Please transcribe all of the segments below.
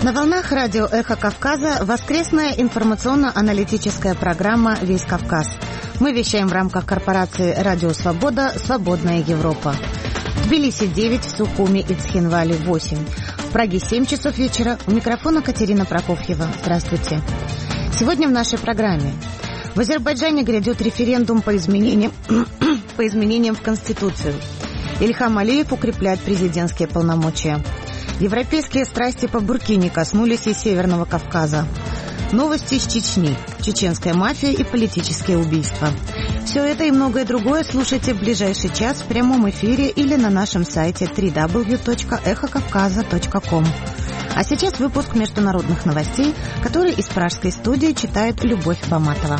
На волнах радио «Эхо Кавказа» воскресная информационно-аналитическая программа «Весь Кавказ». Мы вещаем в рамках корпорации «Радио Свобода. Свободная Европа». В Тбилиси 9, в Сухуми и Цхинвале 8. В Праге 7 часов вечера. У микрофона Катерина Прокофьева. Здравствуйте. Сегодня в нашей программе. В Азербайджане грядет референдум по изменениям в Конституцию. Ильхам Алиев укрепляет президентские полномочия. Европейские страсти по Буркине коснулись и Северного Кавказа. Новости из Чечни, чеченская мафия и политические убийства. Все это и многое другое слушайте в ближайший час в прямом эфире или на нашем сайте www.эхокавказа.ком. А сейчас выпуск международных новостей, который из пражской студии читает Любовь Баматова.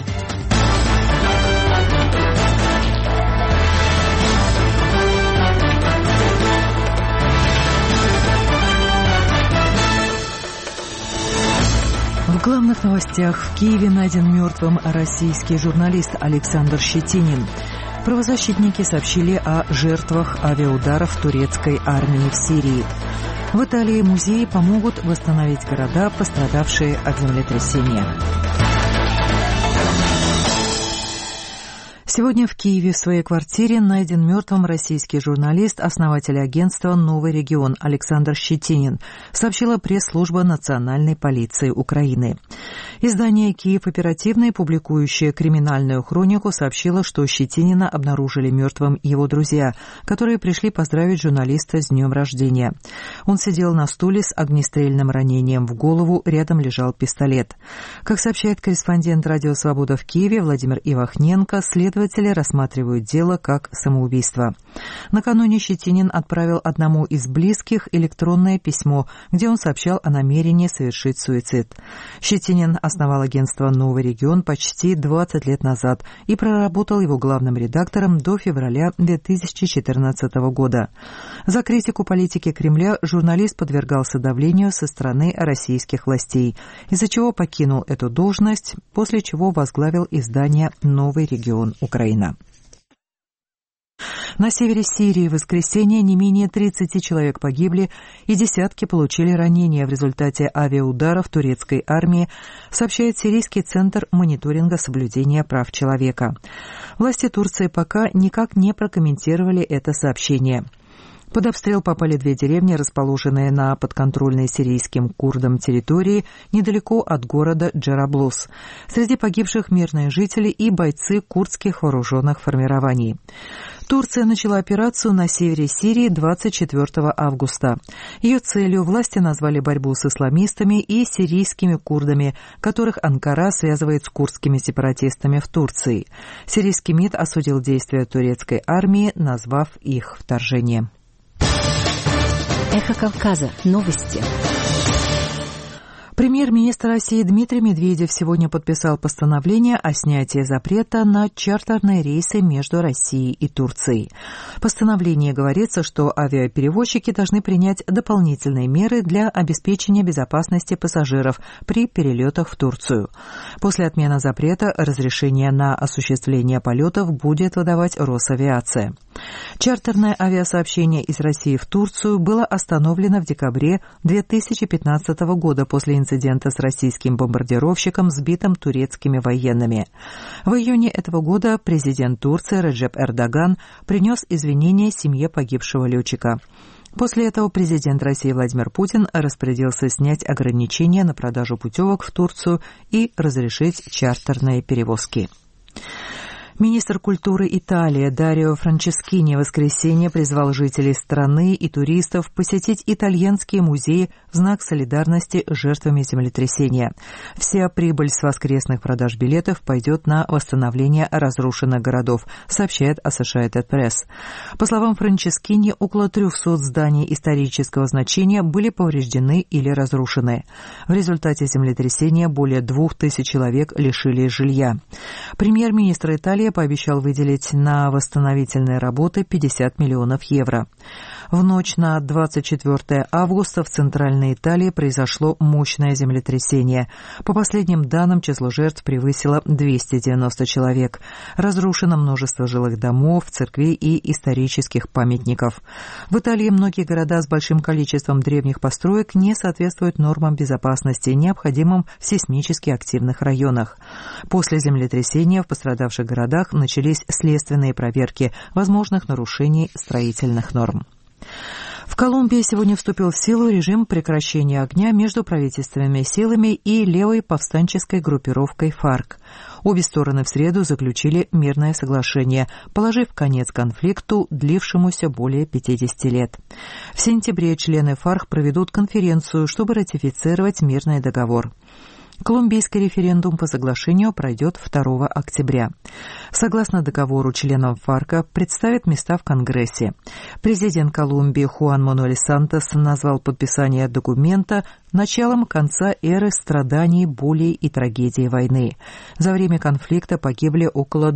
В главных новостях: в Киеве найден мертвым российский журналист Александр Щетинин. Правозащитники сообщили о жертвах авиаударов турецкой армии в Сирии. В Италии музеи помогут восстановить города, пострадавшие от землетрясения. Сегодня в Киеве в своей квартире найден мертвым российский журналист, основатель агентства «Новый регион» Александр Щетинин, сообщила пресс-служба Национальной полиции Украины. Издание «Киев Оперативный», публикующее криминальную хронику, сообщило, что Щетинина обнаружили мертвым его друзья, которые пришли поздравить журналиста с днем рождения. Он сидел на стуле с огнестрельным ранением в голову, рядом лежал пистолет. Как сообщает корреспондент «Радио Свобода» в Киеве Владимир Ивахненко, следователи рассматривают дело как самоубийство. Накануне Щетинин отправил одному из близких электронное письмо, где он сообщал о намерении совершить суицид. Щетинин основал агентство «Новый регион» почти 20 лет назад и проработал его главным редактором до февраля 2014 года. За критику политики Кремля журналист подвергался давлению со стороны российских властей, из-за чего покинул эту должность, после чего возглавил издание «Новый регион Украина». На севере Сирии в воскресенье не менее 30 человек погибли и десятки получили ранения в результате авиаударов турецкой армии, сообщает Сирийский центр мониторинга соблюдения прав человека. Власти Турции пока никак не прокомментировали это сообщение. Под обстрел попали две деревни, расположенные на подконтрольной сирийским курдам территории недалеко от города Джераблус. Среди погибших мирные жители и бойцы курдских вооруженных формирований. Турция начала операцию на севере Сирии 24 августа. Ее целью власти назвали борьбу с исламистами и сирийскими курдами, которых Анкара связывает с курдскими сепаратистами в Турции. Сирийский МИД осудил действия турецкой армии, назвав их вторжением. Эхо Кавказа. Новости. Премьер-министр России Дмитрий Медведев сегодня подписал постановление о снятии запрета на чартерные рейсы между Россией и Турцией. В постановлении говорится, что авиаперевозчики должны принять дополнительные меры для обеспечения безопасности пассажиров при перелетах в Турцию. После отмены запрета разрешение на осуществление полетов будет выдавать Росавиация. Чартерное авиасообщение из России в Турцию было остановлено в декабре 2015 года после инцидента с российским бомбардировщиком, сбитым турецкими военными. В июне этого года президент Турции Реджеп Эрдоган принес извинения семье погибшего летчика. После этого президент России Владимир Путин распорядился снять ограничения на продажу путевок в Турцию и разрешить чартерные перевозки. Министр культуры Италии Дарио Франческини в воскресенье призвал жителей страны и туристов посетить итальянские музеи в знак солидарности с жертвами землетрясения. Вся прибыль с воскресных продаж билетов пойдет на восстановление разрушенных городов, сообщает Associated Press. По словам Франческини, около 300 зданий исторического значения были повреждены или разрушены. В результате землетрясения более 2000 человек лишились жилья. Премьер-министр Италии Италия пообещал выделить на восстановительные работы 50 миллионов евро. В ночь на 24 августа в Центральной Италии произошло мощное землетрясение. По последним данным, число жертв превысило 290 человек. Разрушено множество жилых домов, церквей и исторических памятников. В Италии многие города с большим количеством древних построек не соответствуют нормам безопасности, необходимым в сейсмически активных районах. После землетрясения в пострадавших городах начались следственные проверки возможных нарушений строительных норм. В Колумбии сегодня вступил в силу режим прекращения огня между правительственными силами и левой повстанческой группировкой ФАРК. Обе стороны в среду заключили мирное соглашение, положив конец конфликту, длившемуся более 50 лет. В сентябре члены ФАРК проведут конференцию, чтобы ратифицировать мирный договор. Колумбийский референдум по соглашению пройдет 2 октября. Согласно договору, членам ФАРКа представят места в Конгрессе. Президент Колумбии Хуан Мануэль Сантос назвал подписание документа началом конца эры страданий, болей и трагедии войны. За время конфликта погибли около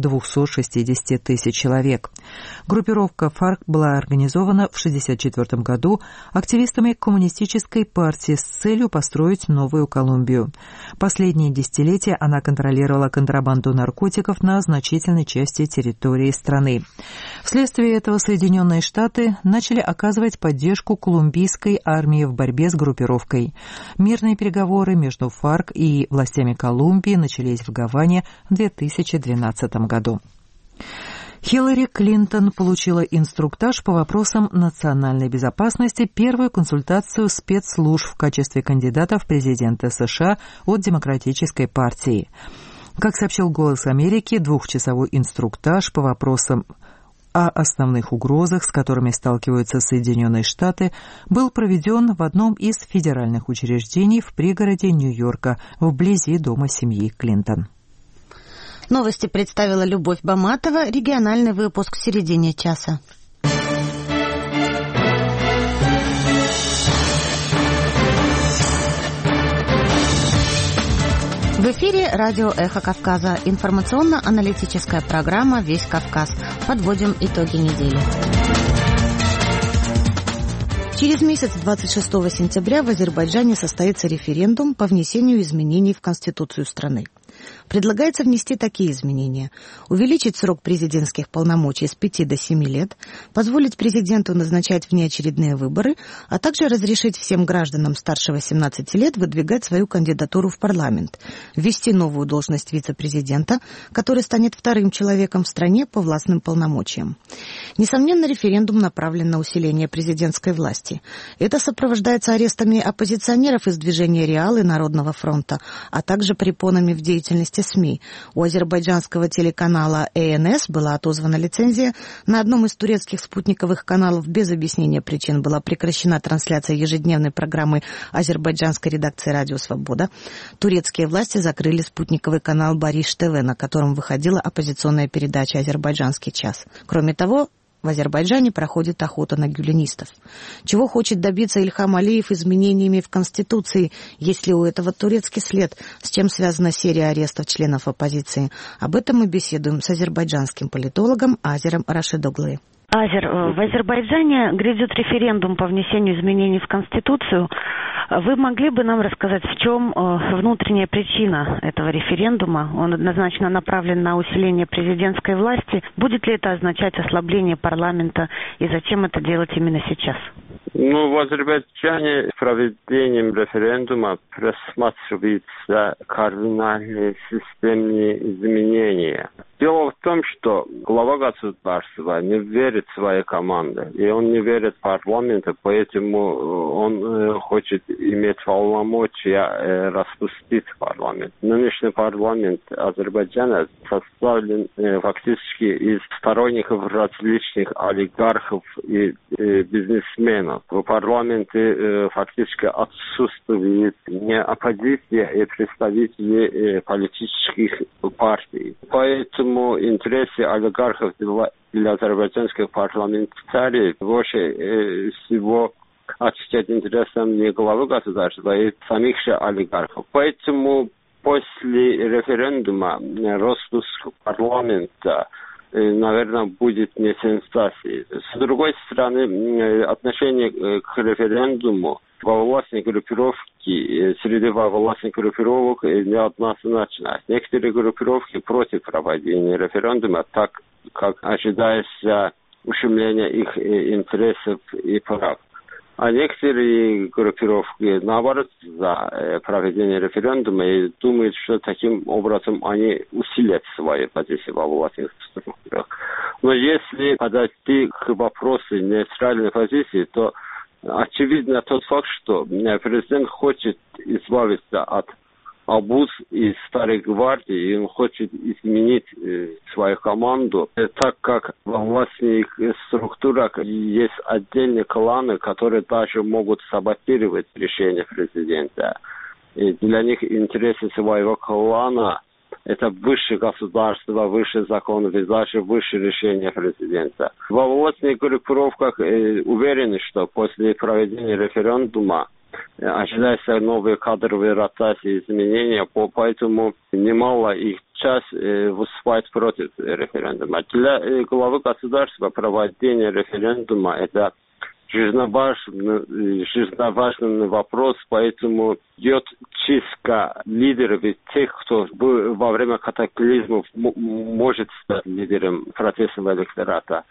260 тысяч человек. Группировка ФАРК была организована в 1964 году активистами Коммунистической партии с целью построить новую Колумбию. Последние десятилетия она контролировала контрабанду наркотиков на значительной части территории страны. Вследствие этого Соединенные Штаты начали оказывать поддержку колумбийской армии в борьбе с группировкой. Мирные переговоры между ФАРК и властями Колумбии начались в Гаване в 2012 году. Хиллари Клинтон получила инструктаж по вопросам национальной безопасности, первую консультацию спецслужб в качестве кандидата в президенты США от Демократической партии. Как сообщил «Голос Америки», двухчасовой инструктаж по вопросам о основных угрозах, с которыми сталкиваются Соединенные Штаты, был проведен в одном из федеральных учреждений в пригороде Нью-Йорка, вблизи дома семьи Клинтон. Новости представила Любовь Баматова. Региональный выпуск в середине часа. В эфире радио «Эхо Кавказа». Информационно-аналитическая программа «Весь Кавказ». Подводим итоги недели. Через месяц, 26 сентября, в Азербайджане состоится референдум по внесению изменений в Конституцию страны. Предлагается внести такие изменения: увеличить срок президентских полномочий с 5 до 7 лет, позволить президенту назначать внеочередные выборы, а также разрешить всем гражданам старше 18 лет выдвигать свою кандидатуру в парламент, ввести новую должность вице-президента, который станет вторым человеком в стране по властным полномочиям. Несомненно, референдум направлен на усиление президентской власти. Это сопровождается арестами оппозиционеров из движения «Реал» и Народного фронта, а также препонами в деятельности СМИ. У азербайджанского телеканала АНС была отозвана лицензия. На одном из турецких спутниковых каналов без объяснения причин была прекращена трансляция ежедневной программы азербайджанской редакции «Радио Свобода». Турецкие власти закрыли спутниковый канал «Бариш ТВ», на котором выходила оппозиционная передача «Азербайджанский час». Кроме того, в Азербайджане проходит охота на гюленистов. Чего хочет добиться Ильхам Алиев изменениями в Конституции, есть ли у этого турецкий след, с чем связана серия арестов членов оппозиции? Об этом мы беседуем с азербайджанским политологом Азером Рашидоглы. Азер, в Азербайджане грядет референдум по внесению изменений в Конституцию. Вы могли бы нам рассказать, в чем внутренняя причина этого референдума? Он однозначно направлен на усиление президентской власти. Будет ли это означать ослабление парламента и зачем это делать именно сейчас? В Азербайджане с проведением референдума просматриваются кардинальные системные изменения. Дело в том, что глава государства не верит в свои команды, и он не верит в парламент, поэтому он хочет иметь полномочия распустить парламент. Нынешний парламент Азербайджана составлен фактически из сторонников различных олигархов и бизнесменов. В парламенте фактически отсутствует не оппозиция и представители политических партий. Поэтому интересы олигархов для азербайджанских парламентариев больше всего отвечать интересам не главы государства, а самих же олигархов. Поэтому после референдума распуск парламента, наверное, будет не сенсацией. С другой стороны, отношение к референдуму во властной группировке, среди властных группировок неоднозначно. Некоторые группировки против проведения референдума, так как ожидается ущемление их интересов и прав. А некоторые группировки, наоборот, за проведение референдума и думают, что таким образом они усилят свои позиции во властных структурах. Но если подойти к вопросу нейтральной позиции, то очевидно тот факт, что президент хочет избавиться от обуз из старой гвардии, и он хочет изменить свою команду, так как во властных структурах есть отдельные кланы, которые даже могут саботировать решение президента. И для них интересы своего клана – это выше государства, выше законов и даже выше решения президента. Во властных группировках уверены, что после проведения референдума ожидаются новые кадровые ротации, изменения, поэтому немало их часть выступает против референдума. Для главы государства проведение референдума – это жизненно важный вопрос, поэтому идет чистка лидеров и тех, кто во время катаклизмов может стать лидером протестного электората.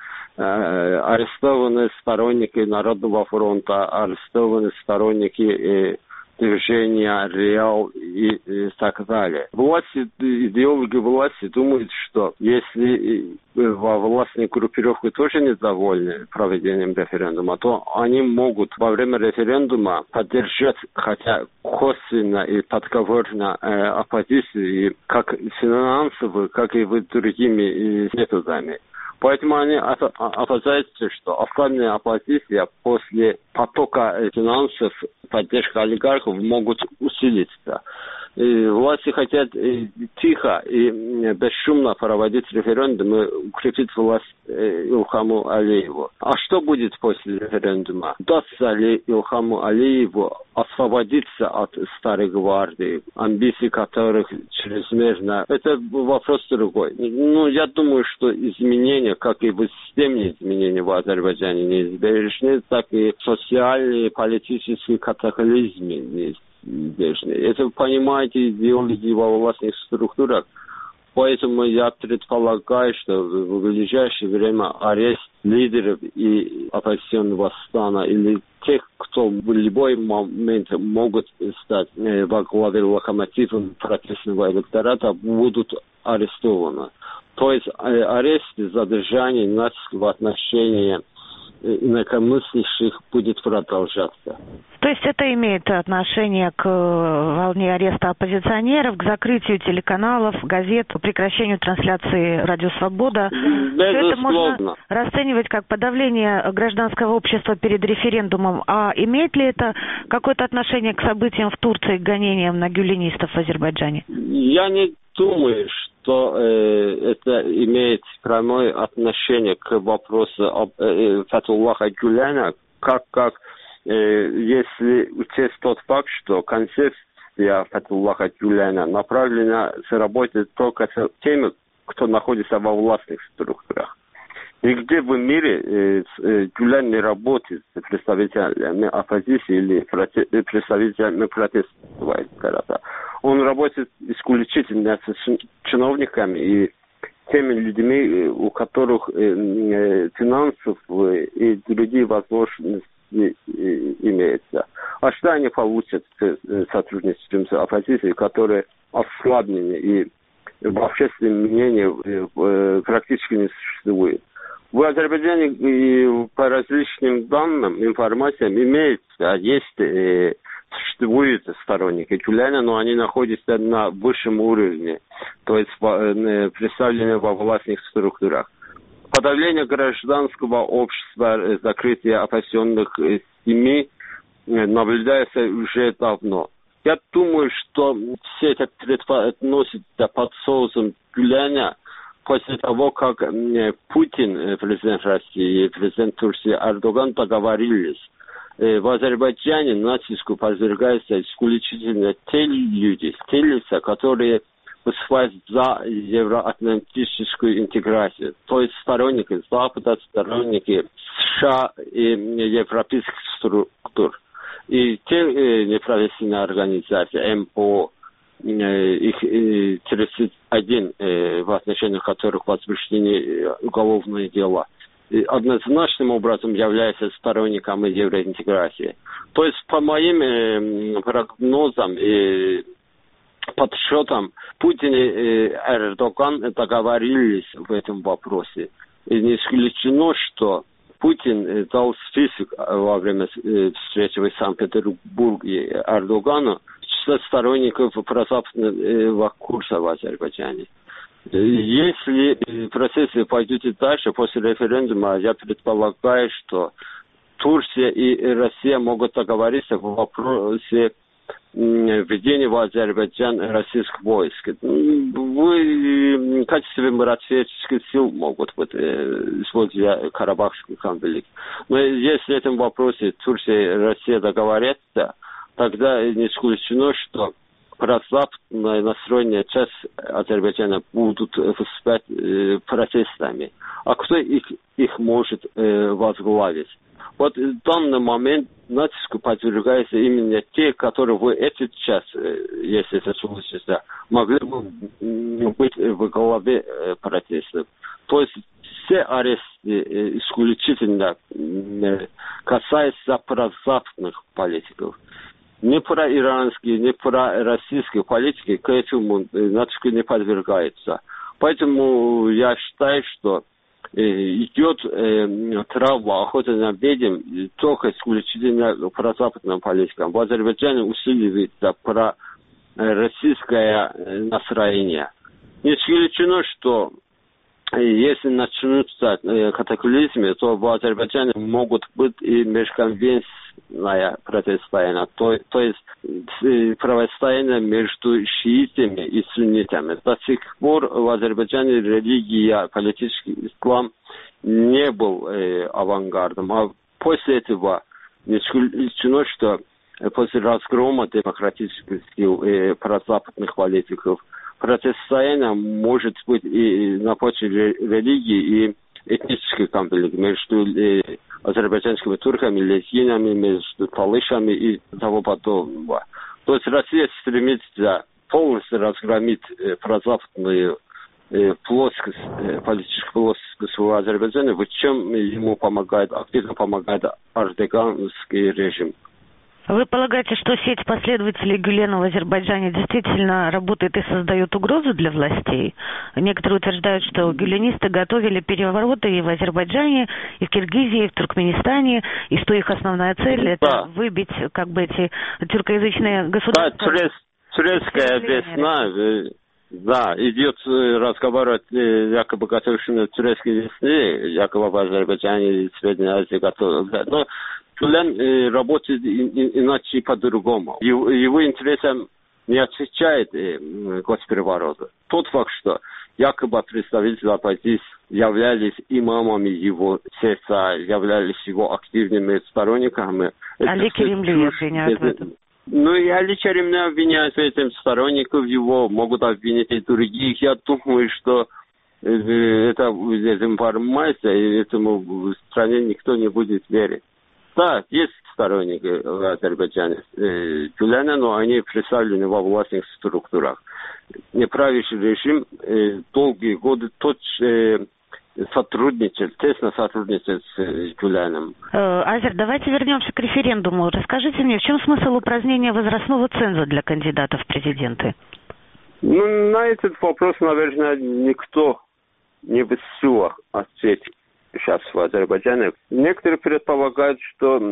Арестованы сторонники Народного фронта, арестованы сторонники движения Реал и так далее. Идеологи власти думают, что если во властной группировке тоже недовольны проведением референдума, то они могут во время референдума поддержать, хотя косвенно и подговорно, оппозицию, как финансово, как и другими методами. Поэтому они опасаются, что ослабленная оппозиция после потока финансов, поддержка олигархов могут усилиться. И власти хотят тихо и бесшумно проводить референдум и укрепить власть Илхаму Алиеву. А что будет после референдума? Удастся ли Илхаму Алиеву освободиться от старой гвардии, амбиций которых чрезмерно? Это вопрос другой. Я думаю, что изменения, как и в системе изменений в Азербайджане неизбежны, так и социальные, политические катаклизмы неизбежны. Это вы понимаете идеологи во властных структурах. Поэтому я предполагаю, что в ближайшее время арест лидеров и оппозиционного стана или тех, кто в любой момент могут стать во главе локомотивом протестного электората, будут арестованы. То есть аресты, задержание, натиск в отношении инакомыслящих будет продолжаться. То есть это имеет отношение к волне ареста оппозиционеров, к закрытию телеканалов, газет, к прекращению трансляции «Радио Свобода». Это можно расценивать как подавление гражданского общества перед референдумом. А имеет ли это какое-то отношение к событиям в Турции, к гонениям на гюленистов в Азербайджане? Я не думаю, что это имеет прямое отношение к вопросу Фатхуллаха Гюлена, как если учесть тот факт, что концепция Фатхуллаха Гюлена направлена с работы только с теми, кто находится во властных структурах. Нигде в мире Гюлен не работает с представителями оппозиции или представителями протестного электората. Он работает исключительно с чиновниками и теми людьми, у которых финансов и другие возможности имеется. А что они получат в сотрудничестве с оппозицией, которые ослаблены и в общественном мнении практически не существует? В Азербайджане по различным данным, информациям имеется, есть существуют сторонники Гюлена, но они находятся на высшем уровне, то есть представлены во властных структурах. Подавление гражданского общества, закрытие оппозиционных СМИ наблюдается уже давно. Я думаю, что все это относится под соусом Гюлена после того, как Путин, президент России, и президент Турции Эрдоган договорились в Азербайджане натиску подвергаются исключительно те люди, те лица, которые выступают за евроатлантическую интеграцию. То есть сторонники Запада, сторонники США и европейских структур. И те неправительственные организации, МПО, их 31, в отношении которых возбуждены уголовные дела, однозначным образом являются сторонниками евроинтеграции. То есть, по моим прогнозам и подсчетам, Путин и Эрдоган договорились в этом вопросе. И не исключено, что Путин дал список во время встречи в Санкт-Петербурге Эрдогану числа сторонников прозападного курса в Азербайджане. Если процессы пойдут и дальше, после референдума, я предполагаю, что Турция и Россия могут договориться в вопросе введения в Азербайджан российских войск. В качестве миротворческих сил могут быть использовать Карабахский конфликт. Но если в этом вопросе Турция и Россия договорятся, тогда не исключено, что прозападная настроенная часть Азербайджана будут выступать протестами. А кто их может возглавить? Вот в данный момент натиску подвергаются именно те, которые в этот час, если это случится, могли бы быть в главе протестов. То есть все аресты исключительно касаются прозападных политиков. Не проиранские, не пророссийские политики к этому натиску не подвергаются. Поэтому я считаю, что идет травма, охота на ведьм только исключительно прозападным политикам. В Азербайджане усиливается пророссийское настроение. Не исключено, что если начнутся катаклизмы, то в Азербайджане могут быть и межконфессионное противостояние, то есть противостояние между шиитами и суннитами. До сих пор в Азербайджане религия, политический ислам не был авангардом, а после этого не исключено, что после разгрома демократических сил и прозападных политиков противостояние может быть и на почве религии, и этнический конфликт между азербайджанскими турками, лезгинами, между талышами и того подобного. То есть Россия стремится полностью разгромить прозападную плоскость, политическую плоскость в Азербайджане, в чем ему активно помогает эрдоганский режим. Вы полагаете, что сеть последователей Гюлена в Азербайджане действительно работает и создает угрозу для властей? Некоторые утверждают, что гюленисты готовили перевороты и в Азербайджане, и в Киргизии, и в Туркменистане, и что их основная цель это выбить как бы эти тюркоязычные государства. Да, турецкая весна, да, идет разговор якобы готовившими турецкой весны, якобы в Азербайджане и Средней Азии готовы. Но Гюлен работает иначе по-другому. Его интересам не отвечает госпереворот. Тот факт, что якобы представители оппозиции являлись имамами его сердца, являлись его активными сторонниками. Али Керимли обвиняют в этом. Ну, и Али Керимли обвиняют в этом, сторонников его могут обвинить и других. Я думаю, что это информация, и этому в стране никто не будет верить. Да, есть сторонники в Азербайджане Гюлена, но они представлены во властных структурах. Неправящий режим долгие годы тесно сотрудничает с Гюленом. Азер, давайте вернемся к референдуму. Расскажите мне, в чем смысл упразднения возрастного ценза для кандидатов в президенты? Ну, на этот вопрос, наверное, никто не в силах ответить сейчас в Азербайджане. Некоторые предполагают, что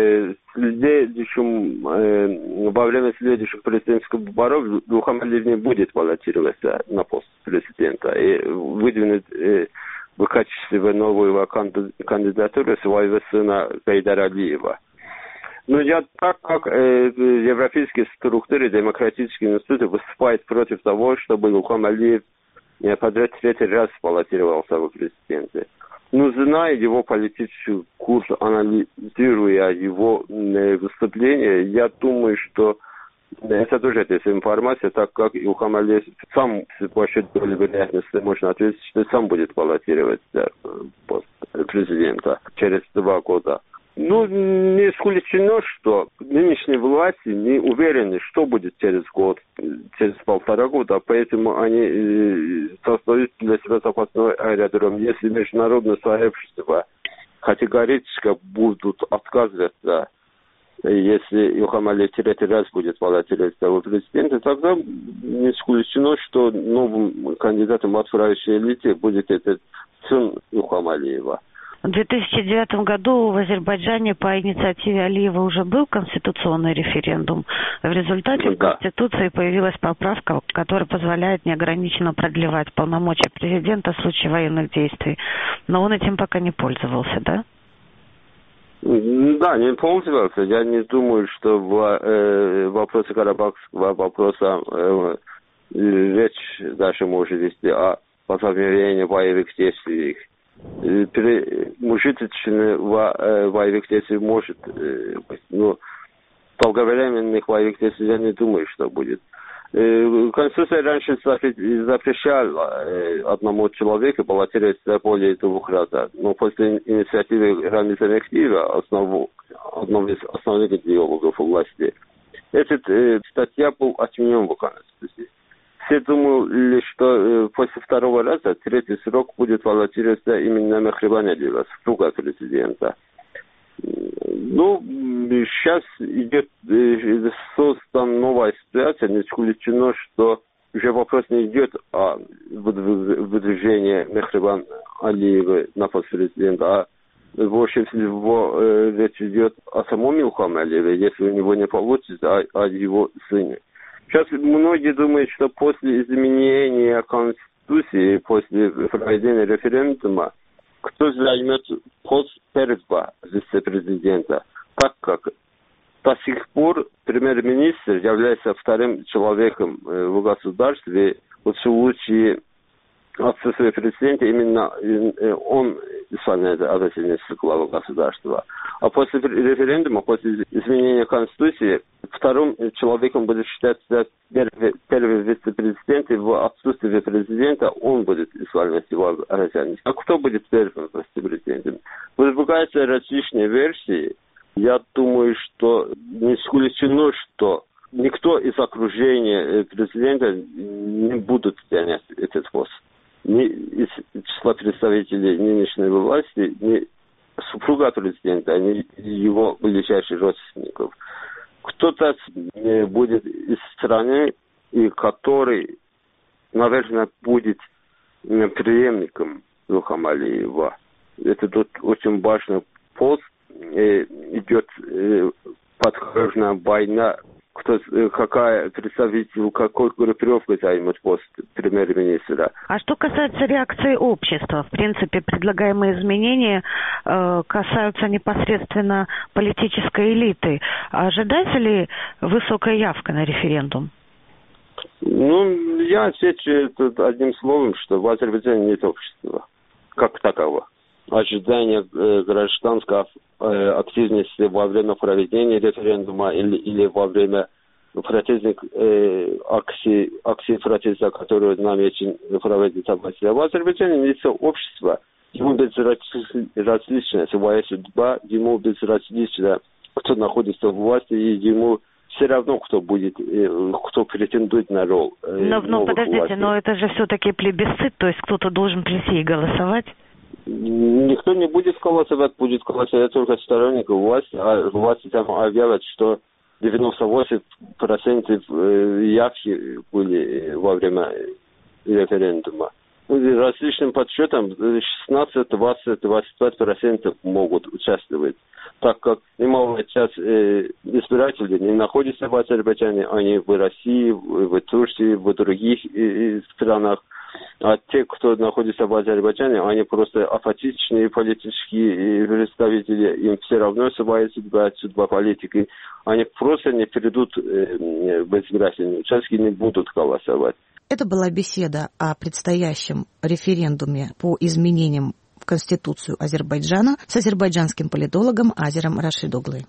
во время следующих президентских выборов Илхам Алиев не будет баллотироваться на пост президента и выдвинуть в качестве новой кандидатуры своего сына Гайдара Алиева. Но так как европейские структуры, демократические институты выступают против того, чтобы Илхам Алиев подряд третий раз баллотировался в президенты. Но зная его политический курс, анализируя его выступление, я думаю, что это тоже дезинформация, так как Илхам Алиев сам с большой долей вероятности можно ответить, что сам будет баллотироваться пост президента через 2 года. Ну, не исключено, что нынешние власти не уверены, что будет через год, через 1,5 года, поэтому они создают для себя запасной аэродром. Если международное сообщество категорически будут отказываться, если Илхам Алиев 3 раз будет баллотироваться в президенты, тогда не исключено, что новым кандидатом от правящей элиты будет этот сын Илхама Алиева. В 2009 году в Азербайджане по инициативе Алиева уже был конституционный референдум. В результате в Конституции появилась поправка, которая позволяет неограниченно продлевать полномочия президента в случае военных действий. Но он этим пока не пользовался, да? Да, не пользовался. Я не думаю, что в вопросе карабахского вопроса речь даже может вести о возобновлении боевых действий. Мужичественных боевых действий может быть, но долговременных боевых действий я не думаю, что будет. Конституция раньше запрещала одному человеку баллотироваться более 2 раз. Но после инициативы Рамиза Мехтиева, одного из основных идеологов власти, эта статья была отменена в Конституции. Все думали, что после 2 раза 3-й срок будет баллотироваться именно Мехрибан Алиева, супруга президента. Ну, сейчас идет создана новая ситуация, не исключено, что уже вопрос не идет о выдвижении Мехрибан Алиева на пост президента, а больше всего речь идет о самом Илхаме Алиеве, если у него не получится, о его сыне. Сейчас многие думают, что после изменения Конституции, после проведения референдума, кто займет пост первого вице-президента, так как до сих пор премьер-министр является 2-м человеком в государстве. В случае отсутствия президента именно он исполняет обязанности главы государства. А после референдума, после изменения Конституции, 2-м человеком будет считаться первый вице-президент, и в отсутствии президента он будет исполнять его обязанности. А кто будет первым вице-президентом? Выдвигаются различные версии. Я думаю, что не исключено, что никто из окружения президента не будет занять этот пост. Ни из числа представителей нынешней власти, ни супруга президента, ни его ближайших родственников. Кто-то будет из страны, и который, наверное, будет преемником Илхама Алиева. Это тут очень важный пост. Идет подхожная война. Какая представитель, какой группировкой займет пост премьер-министра. А что касается реакции общества, в принципе, предлагаемые изменения касаются непосредственно политической элиты. Ожидается ли высокая явка на референдум? Ну, я отвечу тут одним словом, что в Азербайджане нет общества как такового. Ожидание гражданской активности во время проведения референдума или во время протестных акций протеста, которые намечен проводить в Азербайджане, нет общества. Ему безразлична своя судьба, ему безразлично, кто находится в власти, и ему все равно, кто претендует на роль. Но подождите, власти. Но это же все-таки плебисцит, то есть кто-то должен прийти и голосовать? Никто не будет голосовать, будет голосовать только сторонников власти, а власти там объявят, что 98% явки были во время референдума. Различным подсчетам 16, 20, 25% могут участвовать, так как немалая часть избирателей не находится в Азербайджане, они в России, в Турции, в других странах. А те, кто находится в Азербайджане, они просто апатичные политические представители, им все равно своя судьба политики. Они просто не придут в избирательные участки, не будут голосовать. Это была беседа о предстоящем референдуме по изменениям в Конституцию Азербайджана с азербайджанским политологом Азером Рашидоглы.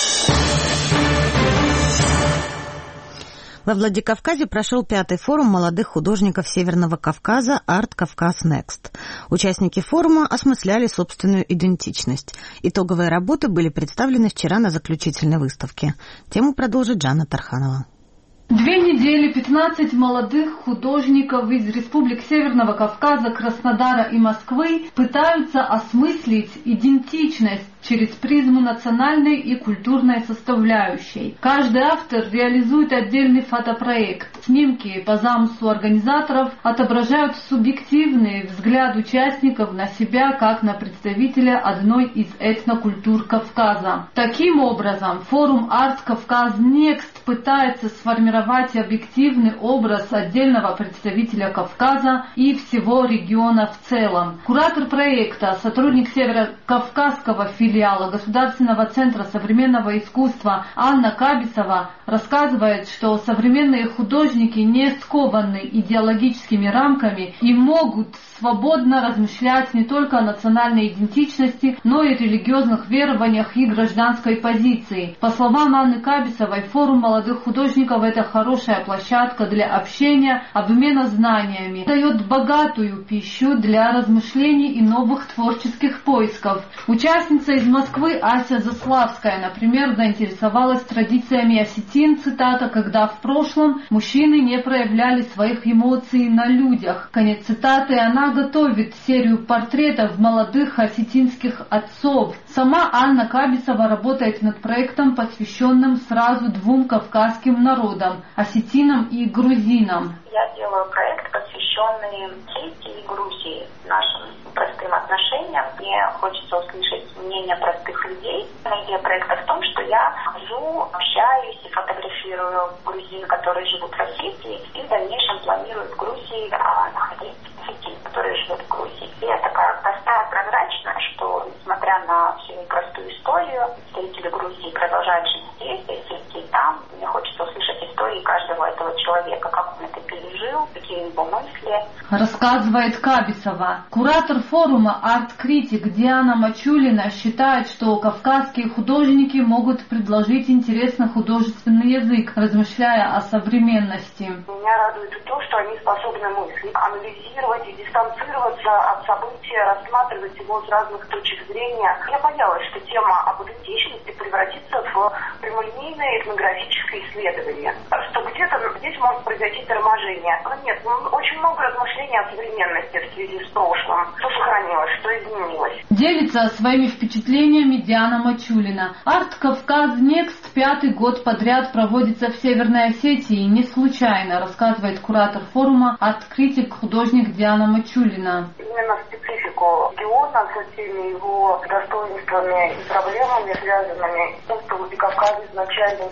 Во Владикавказе прошел 5-й форум молодых художников Северного Кавказа «Арт Кавказ Next». Участники форума осмысляли собственную идентичность. Итоговые работы были представлены вчера на заключительной выставке. Тему продолжит Жанна Тарханова. 2 недели 15 молодых художников из республик Северного Кавказа, Краснодара и Москвы пытаются осмыслить идентичность через призму национальной и культурной составляющей. Каждый автор реализует отдельный фотопроект. Снимки по замыслу организаторов отображают субъективный взгляд участников на себя как на представителя одной из этнокультур Кавказа. Таким образом, форум «Арт Кавказ Next» пытается сформировать объективный образ отдельного представителя Кавказа и всего региона в целом. Куратор проекта, сотрудник Северокавказского филиала Государственного центра современного искусства Анна Кабисова рассказывает, что современные художники не скованы идеологическими рамками и могут свободно размышлять не только о национальной идентичности, но и религиозных верованиях и гражданской позиции. По словам Анны Кабисовой, форум молодых художников – это хорошая площадка для общения, обмена знаниями, дает богатую пищу для размышлений и новых творческих поисков. Участница из Москвы Ася Заславская, например, заинтересовалась традициями осетин, цитата, когда в прошлом мужчины не проявляли своих эмоций на людях. Конец цитаты. Она готовит серию портретов молодых осетинских отцов. Сама Анна Кабисова работает над проектом, посвященным сразу 2 кавказским народам – осетинам и грузинам. Я делаю проект, посвященный Осетии и Грузии, нашим простым отношениям. Мне хочется услышать мнение простых людей. Идея проекта в том, что я хожу, общаюсь и фотографирую грузин, которые живут в Осетии, и в дальнейшем планирую в Грузии находить осетин, которые живут в Грузии. И это такая простая, прозрачная, что, несмотря на всю непростую историю, представители Грузии продолжают жить здесь, Осетии там. Мне хочется услышать истории каждого этого человека, как он это пережил, какие его мысли. Рассказывает Кабисова. Куратор форума «Арт-критик» Диана Мачулина считает, что кавказские художники могут предложить интересный художественный язык, размышляя о современности. Меня радует и то, что они способны мыслить, анализировать и дистанцироваться от события, рассматривать его с разных точек зрения. Я боялась, что тема об идентичности превратится в прямолинейное этнографическое исследование, что где-то здесь может произойти торможение. Но нет, очень много размышлений о современности в связи с прошлым. Что сохранилось, что изменилось. Делится своими впечатлениями Диана Мачулина. Арт Кавказ Next 5-й год подряд проводится в Северной Осетии. Не случайно, рассказывает куратор форума арт-критик, художник Диана Мачулина. Именно специфику региона со всеми его достоинствами и проблемами, связанными с тем, что Владикавказ изначально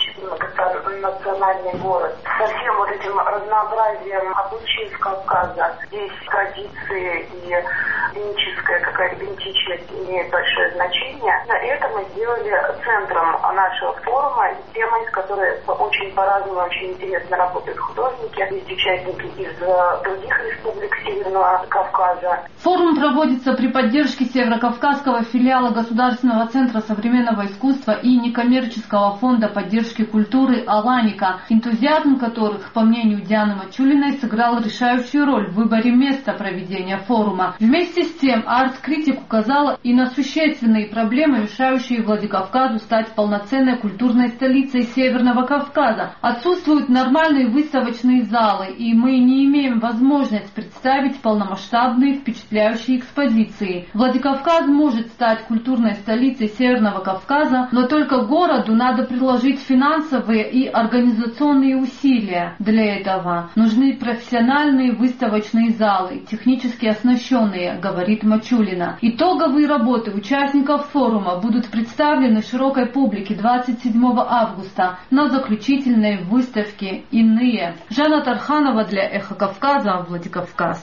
национальный город. Со всем вот этим разнообразием обычаев Кавказа. Здесь традиции и этническая какая-то идентичность имеет большое значение. Это мы сделали центром нашего форума, темой, с которой очень по-разному, очень интересно работают художники. Есть участники из других республик Северного Кавказа. Форум проводится при поддержке Северокавказского филиала Государственного центра современного искусства и некоммерческого фонда поддержки культуры «Аланика», энтузиазм которых, по мнению Дианы Мачулиной, сыграл решающую роль в выборе места проведения форума. Вместе с тем, арт-критик указала и на существенные проблемы, мешающие Владикавказу стать полноценной культурной столицей Северного Кавказа. Отсутствуют нормальные выставочные залы, и мы не имеем возможности представить полномасштабные впечатляющие экспозиции. Владикавказ может стать культурной столицей Северного Кавказа, но только городу надо приложить финансовые и организационные усилия. Для этого нужны профессиональные выставочные залы, технически оснащенные, говорит Мачулина. Итоговые работы участников форума будут представлены широкой публике 27 августа на заключительной выставке «Иные». Жанна Тарханова для «Эхо Кавказа», Владикавказ.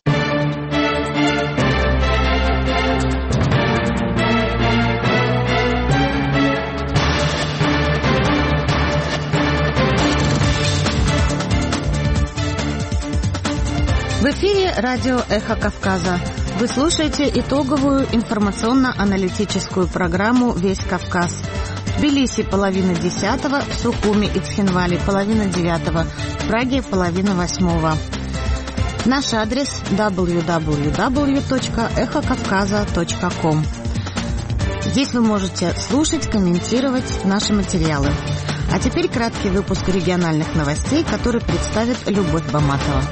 В эфире радио «Эхо Кавказа». Вы слушаете итоговую информационно-аналитическую программу «Весь Кавказ». В Тбилиси 9:30, в Сухуми и Цхинвали 9:30, в Праге 7:30. Наш адрес www.эхокавказа.ком. Здесь вы можете слушать, комментировать наши материалы. А теперь краткий выпуск региональных новостей, который представит Любовь Баматова.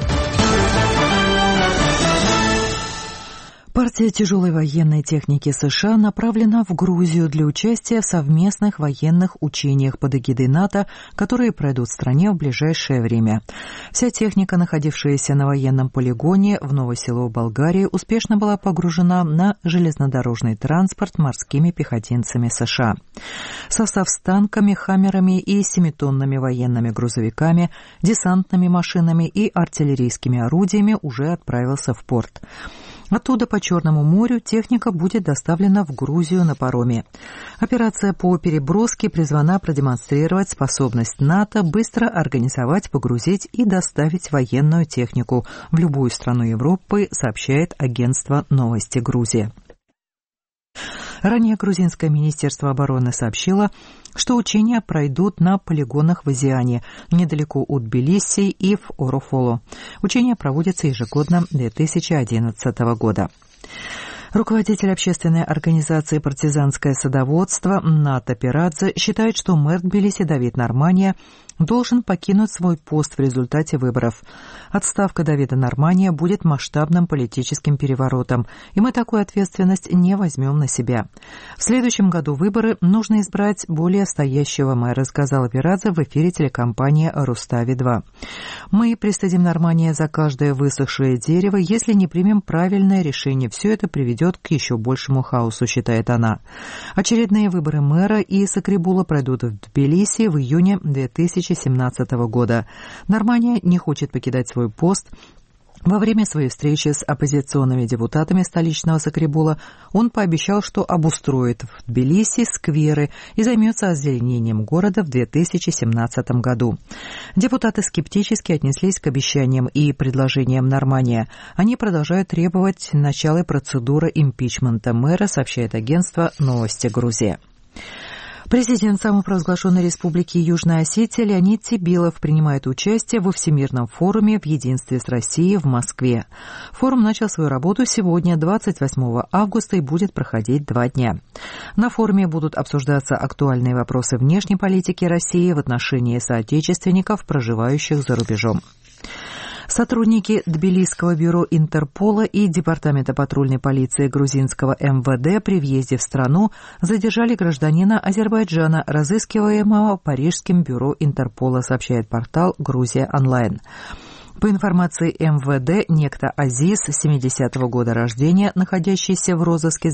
Партия тяжелой военной техники США направлена в Грузию для участия в совместных военных учениях под эгидой НАТО, которые пройдут в стране в ближайшее время. Вся техника, находившаяся на военном полигоне в Новосело в Болгарии, успешно была погружена на железнодорожный транспорт морскими пехотинцами США. Состав с танками, хаммерами и 7-тонными военными грузовиками, десантными машинами и артиллерийскими орудиями уже отправился в порт. Оттуда по Черному морю техника будет доставлена в Грузию на пароме. Операция по переброске призвана продемонстрировать способность НАТО быстро организовать, погрузить и доставить военную технику в любую страну Европы, сообщает агентство «Новости Грузии». Ранее грузинское министерство обороны сообщило, что учения пройдут на полигонах в Азиане, недалеко от Тбилиси и в Орофоло. Учения проводятся ежегодно 2011 года. Руководитель общественной организации «Партизанское садоводство» Ната Пирадзе считает, что мэр Тбилиси Давид Нормания должен покинуть свой пост в результате выборов. Отставка Давида Нормания будет масштабным политическим переворотом, и мы такую ответственность не возьмем на себя. В следующем году выборы нужно избрать более стоящего мэра, сказала Пирадзе в эфире телекомпании «Рустави-2». Мы пристыдим Нормания за каждое высохшее дерево, если не примем правильное решение. Все это приведет к еще большему хаосу, считает она. Очередные выборы мэра и Сакрибула пройдут в Тбилиси в июне 2017 года. Нормания не хочет покидать свой пост. Во время своей встречи с оппозиционными депутатами столичного Сакрибула он пообещал, что обустроит в Тбилиси скверы и займется озеленением города в 2017 году. Депутаты скептически отнеслись к обещаниям и предложениям Нормания. Они продолжают требовать начала процедуры импичмента мэра, сообщает агентство «Новости Грузии». Президент самопровозглашенной республики Южная Осетия Леонид Тибилов принимает участие во Всемирном форуме в единстве с Россией в Москве. Форум начал свою работу сегодня, 28 августа, и будет проходить 2 дня. На форуме будут обсуждаться актуальные вопросы внешней политики России в отношении соотечественников, проживающих за рубежом. Сотрудники Тбилисского бюро Интерпола и Департамента патрульной полиции грузинского МВД при въезде в страну задержали гражданина Азербайджана, разыскиваемого Парижским бюро Интерпола, сообщает портал «Грузия онлайн». По информации МВД, некто Азиз, 70-го года рождения, находящийся в розыске с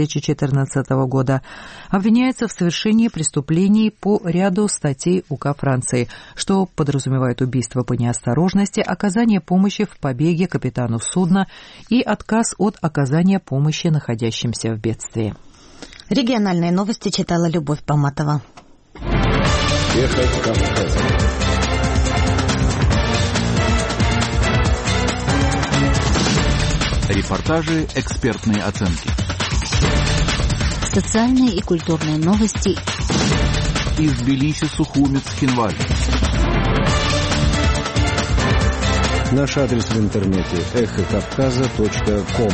2014 года, обвиняется в совершении преступлений по ряду статей УК Франции, что подразумевает убийство по неосторожности, оказание помощи в побеге капитану судна и отказ от оказания помощи находящимся в бедствии. Региональные новости читала Любовь Баматова. Ехать Кавказа. Репортажи, экспертные оценки. Социальные и культурные новости. Из Тбилиси, Сухуми, Цхинвали. Наш адрес в интернете эхокавказа.ком.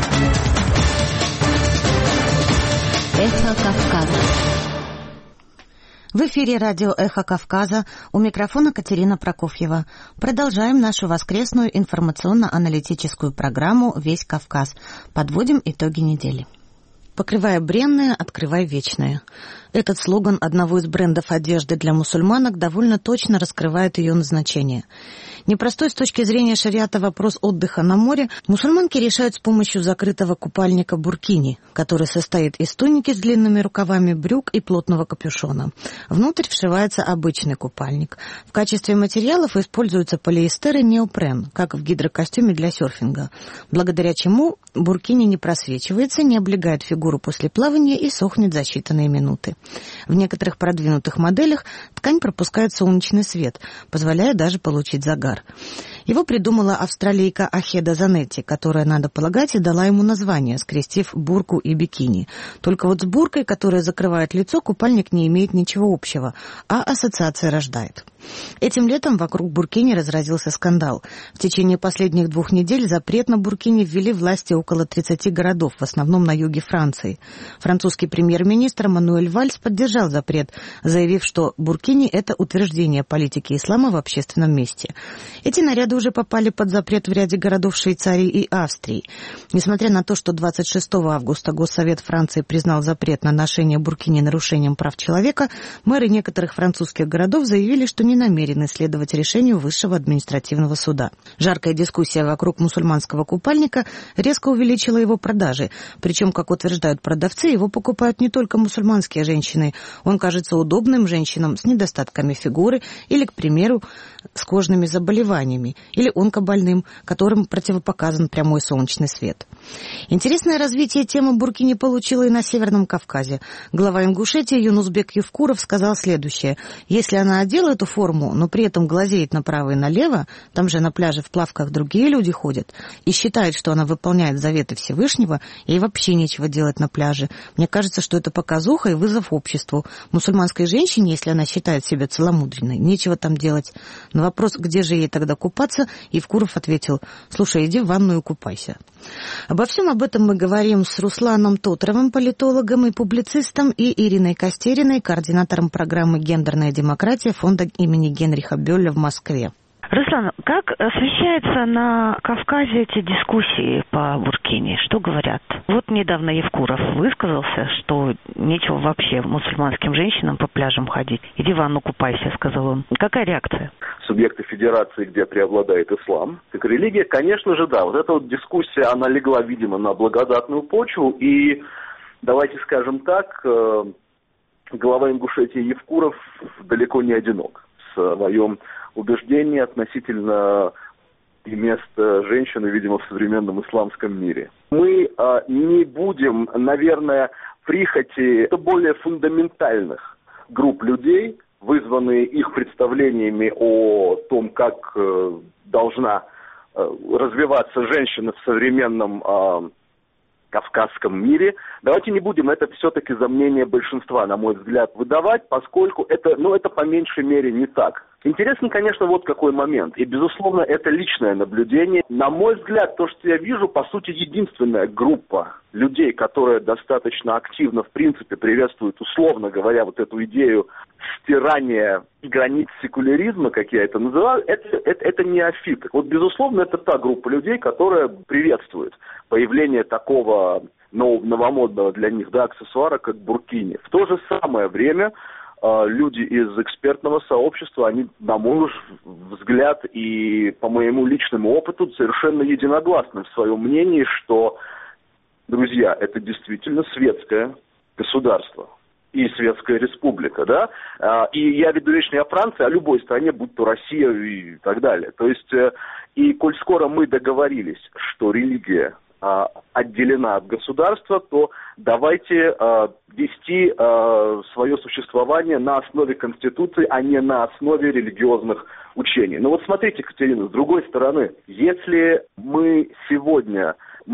Эхо Кавказа. В эфире радио «Эхо Кавказа», у микрофона Катерина Прокофьева. Продолжаем нашу воскресную информационно-аналитическую программу «Весь Кавказ». Подводим итоги недели. «Покрывая бренное, открывай вечное». Этот слоган одного из брендов одежды для мусульманок довольно точно раскрывает ее назначение. Непростой с точки зрения шариата вопрос отдыха на море мусульманки решают с помощью закрытого купальника буркини, который состоит из туники с длинными рукавами, брюк и плотного капюшона. Внутрь вшивается обычный купальник. В качестве материалов используются полиэстер и неопрен, как в гидрокостюме для серфинга, благодаря чему буркини не просвечивается, не облегает фигуру после плавания и сохнет за считанные минуты. В некоторых продвинутых моделях ткань пропускает солнечный свет, позволяя даже получить загар. Его придумала австралийка Ахеда Занетти, которая, надо полагать, и дала ему название, скрестив бурку и бикини. Только вот с буркой, которая закрывает лицо, купальник не имеет ничего общего, а ассоциация рождает. Этим летом вокруг буркини разразился скандал. В течение последних 2 недель запрет на буркини ввели власти около 30 городов, в основном на юге Франции. Французский премьер-министр Мануэль Вальс поддержал запрет, заявив, что буркини – это утверждение политики ислама в общественном месте. Эти наряды уже попали под запрет в ряде городов Швейцарии и Австрии. Несмотря на то, что 26 августа Госсовет Франции признал запрет на ношение буркини нарушением прав человека, мэры некоторых французских городов заявили, что не намерены следовать решению Высшего административного суда. Жаркая дискуссия вокруг мусульманского купальника резко увеличила его продажи. Причем, как утверждают продавцы, его покупают не только мусульманские женщины. Он кажется удобным женщинам с недостатками фигуры или, к примеру, с кожными заболеваниями, или онкобольным, которым противопоказан прямой солнечный свет. Интересное развитие темы буркини получила и на Северном Кавказе. Глава Ингушетии Юнусбек Евкуров сказал следующее: если она одела эту форму, но при этом глазеет направо и налево, там же на пляже в плавках другие люди ходят, и считает, что она выполняет заветы Всевышнего, ей вообще нечего делать на пляже. Мне кажется, что это показуха и вызов обществу. Мусульманской женщине, если она считает себя целомудренной, нечего там делать. На вопрос, где же ей тогда купаться, Евкуров ответил: слушай, иди в ванную и купайся. Обо всем об этом мы говорим с Русланом Тотровым, политологом и публицистом, и Ириной Костериной, координатором программы «Гендерная демократия» фонда имени Генриха Бёлля в Москве. Руслан, как освещаются на Кавказе эти дискуссии по буркини? Что говорят? Вот недавно Евкуров высказался, что нечего вообще мусульманским женщинам по пляжам ходить. Иди в ванну купайся, сказал он. Какая реакция? Субъекты федерации, где преобладает ислам, как религия, конечно же, да. Вот эта вот дискуссия, она легла, видимо, на благодатную почву. И, давайте скажем так, глава Ингушетии Евкуров далеко не одинок в своем убеждения относительно места женщины, видимо, в современном исламском мире. Мы не будем, наверное, прихоти более фундаментальных групп людей, вызванные их представлениями о том, как должна развиваться женщина в современном кавказском мире. Давайте не будем это все-таки за мнение большинства, на мой взгляд, выдавать, поскольку это по меньшей мере не так. Интересный, конечно, вот какой момент. И, безусловно, это личное наблюдение. На мой взгляд, то, что я вижу, по сути, единственная группа людей, которая достаточно активно, в принципе, приветствует, условно говоря, вот эту идею стирания границ секуляризма, как я это называю, это неофиты. Вот, безусловно, это та группа людей, которая приветствует появление такого новомодного для них аксессуара, как буркини. В то же самое время люди из экспертного сообщества, они, на мой взгляд и по моему личному опыту, совершенно единогласны в своем мнении, что, друзья, это действительно светское государство и светская республика, да? И я веду речь не о Франции, а о любой стране, будь то Россия и так далее. То есть, и коль скоро мы договорились, что религия отделена от государства, то давайте вести свое существование на основе Конституции, а не на основе религиозных учений. Но вот смотрите, Катерина, с другой стороны, если мы сегодня,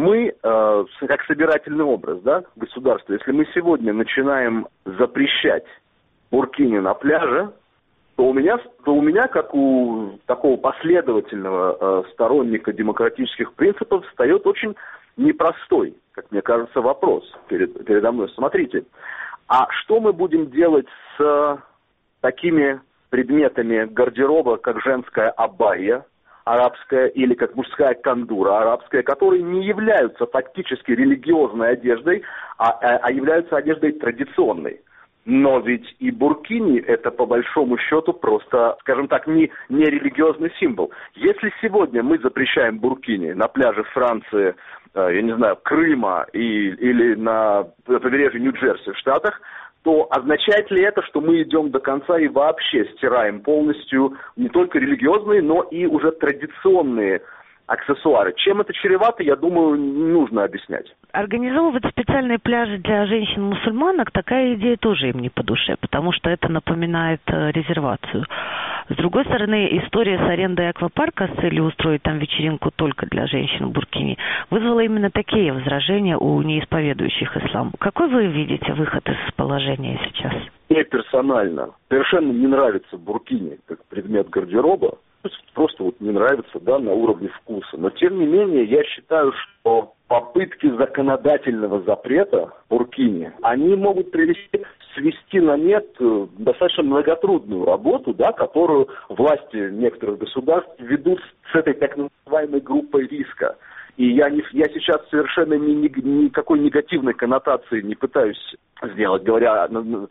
как собирательный образ, да, государства, если мы сегодня начинаем запрещать буркини на пляже, то у меня, как у такого последовательного сторонника демократических принципов, встает очень непростой, как мне кажется, вопрос передо мной. Смотрите, а что мы будем делать с такими предметами гардероба, как женская абайя арабская или как мужская кандура арабская, которые не являются фактически религиозной одеждой, а являются одеждой традиционной? Но ведь и буркини – это, по большому счету, просто, скажем так, не религиозный символ. Если сегодня мы запрещаем буркини на пляже Франции, я не знаю, Крыма или на побережье Нью-Джерси в Штатах, то означает ли это, что мы идем до конца и вообще стираем полностью не только религиозные, но и уже традиционные аксессуары? Чем это чревато, я думаю, не нужно объяснять. Организовывать специальные пляжи для женщин-мусульманок, такая идея тоже им не по душе, потому что это напоминает резервацию. С другой стороны, история с арендой аквапарка с целью устроить там вечеринку только для женщин в Буркине вызвала именно такие возражения у неисповедующих ислам. Какой вы видите выход из положения сейчас? Мне персонально совершенно не нравится буркини как предмет гардероба. Просто вот не нравится, да, на уровне вкуса. Но, тем не менее, я считаю, что попытки законодательного запрета буркини, они могут свести на нет достаточно многотрудную работу, да, которую власти некоторых государств ведут с этой так называемой группой риска. И я сейчас совершенно никакой негативной коннотации не пытаюсь сделать, говоря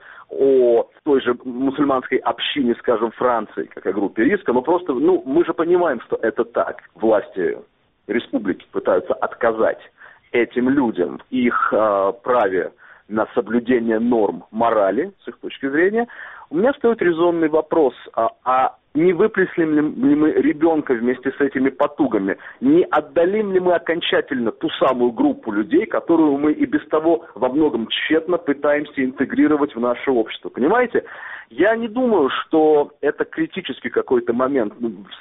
о той же мусульманской общине, скажем, Франции, как о группе риска. Но просто, мы же понимаем, что это так. Власти республики пытаются отказать этим людям в их праве на соблюдение норм морали, с их точки зрения. У меня встает резонный вопрос, не выплеснем ли мы ребенка вместе с этими потугами? Не отдалим ли мы окончательно ту самую группу людей, которую мы и без того во многом тщетно пытаемся интегрировать в наше общество? Понимаете? Я не думаю, что это критический какой-то момент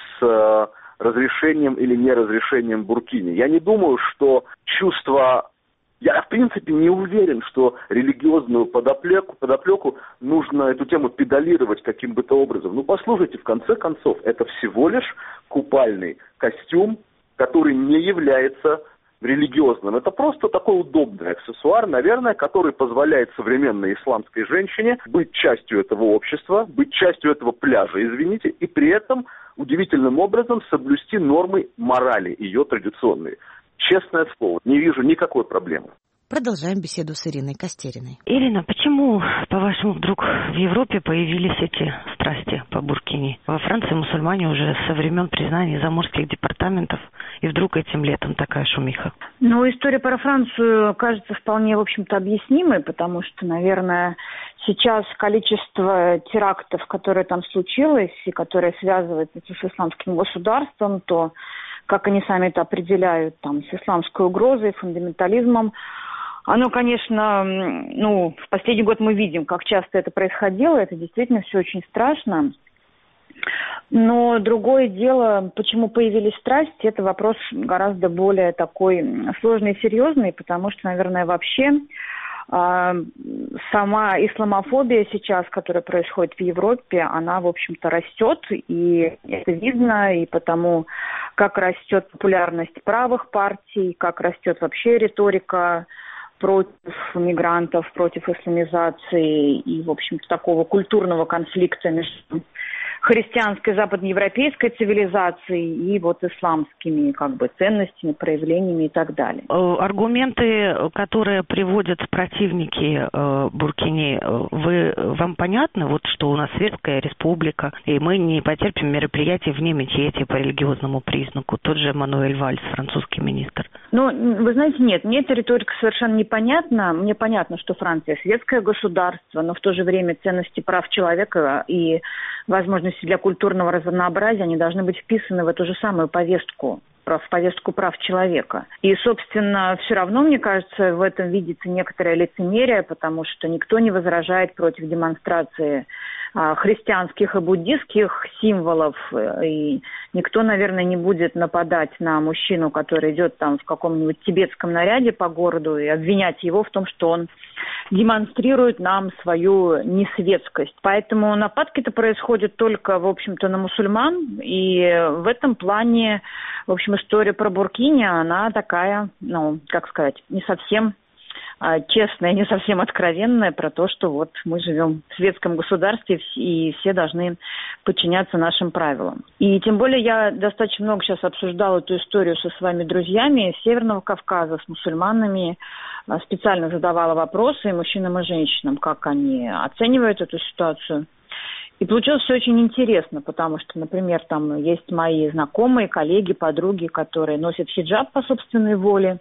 с разрешением или неразрешением буркини. Я не думаю, что чувство... Я, в принципе, не уверен, что религиозную подоплеку нужно эту тему педалировать каким бы то образом. Послушайте, в конце концов, это всего лишь купальный костюм, который не является религиозным. Это просто такой удобный аксессуар, наверное, который позволяет современной исламской женщине быть частью этого общества, быть частью этого пляжа, извините, и при этом удивительным образом соблюсти нормы морали, ее традиционные. Честное слово, не вижу никакой проблемы. Продолжаем беседу с Ириной Костериной. Ирина, почему, по-вашему, вдруг в Европе появились эти страсти по буркини? Во Франции мусульмане уже со времен признания заморских департаментов, и вдруг этим летом такая шумиха. История про Францию кажется вполне, в общем-то, объяснимой, потому что, наверное, сейчас количество терактов, которые там случилось, и которые связываются с исламским государством, то, как они сами это определяют, с исламской угрозой, фундаментализмом, оно, конечно, в последний год мы видим, как часто это происходило, это действительно все очень страшно. Но другое дело, почему появились страсти, это вопрос гораздо более такой сложный и серьезный, потому что, наверное, вообще сама исламофобия сейчас, которая происходит в Европе, она, в общем-то, растет, и это видно, и потому, как растет популярность правых партий, как растет вообще риторика против мигрантов, против исламизации и, в общем-то, такого культурного конфликта между христианской, западноевропейской цивилизацией и исламскими ценностями, проявлениями и так далее. Аргументы, которые приводят противники буркини, вам понятно, что у нас светская республика, и мы не потерпим мероприятий вне мечети по религиозному признаку. Тот же Мануэль Вальс, французский министр. Вы знаете, нет, мне эта риторика совершенно непонятна. Мне понятно, что Франция светское государство, но в то же время ценности прав человека и возможности для культурного разнообразия, они должны быть вписаны в эту же самую повестку, в повестку прав человека. И, собственно, все равно, мне кажется, в этом видится некоторое лицемерие, потому что никто не возражает против демонстрации христианских и буддистских символов, и никто, наверное, не будет нападать на мужчину, который идет в каком-нибудь тибетском наряде по городу, и обвинять его в том, что он демонстрирует нам свою несветскость. Поэтому нападки-то происходят только, в общем-то, на мусульман, и в этом плане, в общем, история про буркини, она такая, не совсем честная, не совсем откровенная про то, что мы живем в светском государстве и все должны подчиняться нашим правилам. И тем более я достаточно много сейчас обсуждала эту историю со своими друзьями из Северного Кавказа, с мусульманами, специально задавала вопросы и мужчинам, и женщинам, как они оценивают эту ситуацию. И получилось все очень интересно, потому что, например, там есть мои знакомые, коллеги, подруги, которые носят хиджаб по собственной воле.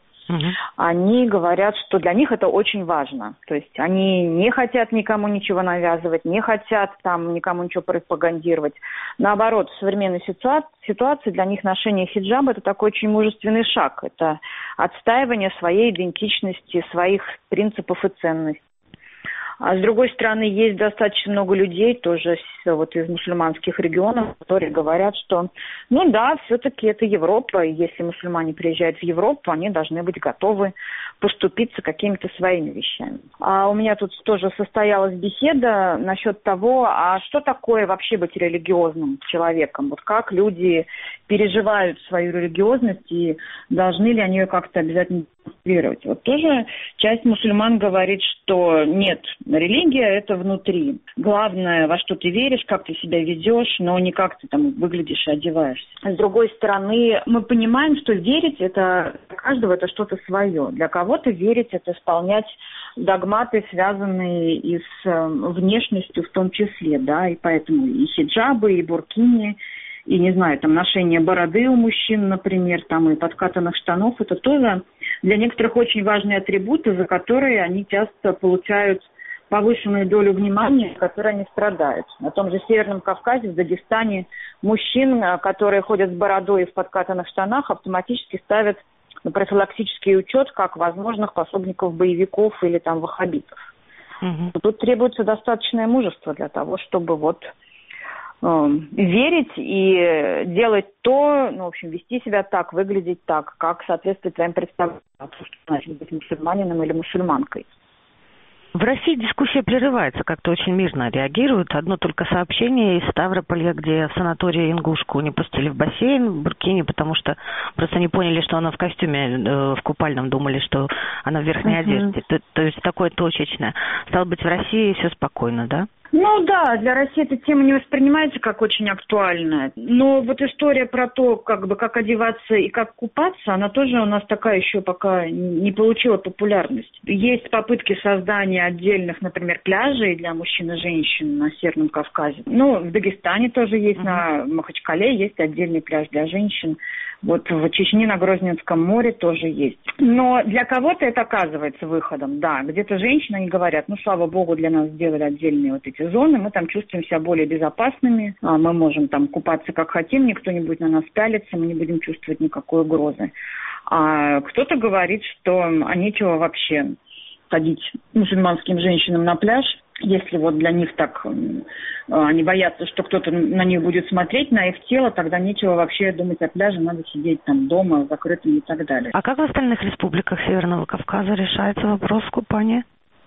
Они говорят, что для них это очень важно. То есть они не хотят никому ничего навязывать, не хотят никому ничего пропагандировать. Наоборот, в современной ситуации для них ношение хиджаба – это такой очень мужественный шаг. Это отстаивание своей идентичности, своих принципов и ценностей. А с другой стороны, есть достаточно много людей, тоже вот из мусульманских регионов, которые говорят, что, ну да, все-таки это Европа, и если мусульмане приезжают в Европу, они должны быть готовы поступиться какими-то своими вещами. А у меня тут тоже состоялась беседа насчет того, а что такое вообще быть религиозным человеком? Вот как люди переживают свою религиозность и должны ли они ее как-то обязательно демонстрировать? Вот тоже часть мусульман говорит, что нет, религия – это внутри. Главное, во что ты веришь, как ты себя ведешь, но не как ты там выглядишь и одеваешься. С другой стороны, мы понимаем, что верить – это для каждого это что-то свое. Для кого-то верить – это исполнять догматы, связанные и с внешностью в том числе, да, и поэтому и хиджабы, и буркини, и, не знаю, там, ношение бороды у мужчин, например, там, и подкатанных штанов, это тоже для некоторых очень важные атрибуты, за которые они часто получают повышенную долю внимания, которые они страдают. На том же Северном Кавказе, в Дагестане, мужчин, которые ходят с бородой и в подкатанных штанах, автоматически ставят на профилактический учет как возможных пособников боевиков или там ваххабитов. Тут требуется достаточное мужество для того, чтобы вот верить и делать то, ну, в общем, вести себя так, выглядеть так, как соответствует твоим представлениям, что значит быть мусульманином или мусульманкой. В России дискуссия прерывается, как-то очень мирно реагируют. Одно только сообщение из Ставрополя, где в санатории ингушку не пустили в бассейн в буркине, потому что просто не поняли, что она в костюме, в купальном, думали, что она в верхней одежде. То есть такое точечное. Стало быть, в России все спокойно, да? Ну да, для России эта тема не воспринимается как очень актуальная. Но вот история про то, как одеваться и как купаться, она тоже у нас такая еще пока не получила популярность. Есть попытки создания отдельных, например, пляжей для мужчин и женщин на Северном Кавказе. Ну, в Дагестане тоже есть, на Махачкале есть отдельный пляж для женщин. Вот в Чечне на Грозненском море тоже есть. Но для кого-то это оказывается выходом, да. Где-то женщины, они говорят, ну, слава богу, для нас сделали отдельные вот эти зоны, мы там чувствуем себя более безопасными, мы можем там купаться как хотим, никто не будет на нас пялиться, мы не будем чувствовать никакой угрозы. А кто-то говорит, что нечего вообще ходить мусульманским женщинам на пляж, если вот для них так, они боятся, что кто-то на них будет смотреть, на их тело, тогда нечего вообще думать о пляже, надо сидеть там дома, закрытым и так далее. А как в остальных республиках Северного Кавказа решается вопрос купания?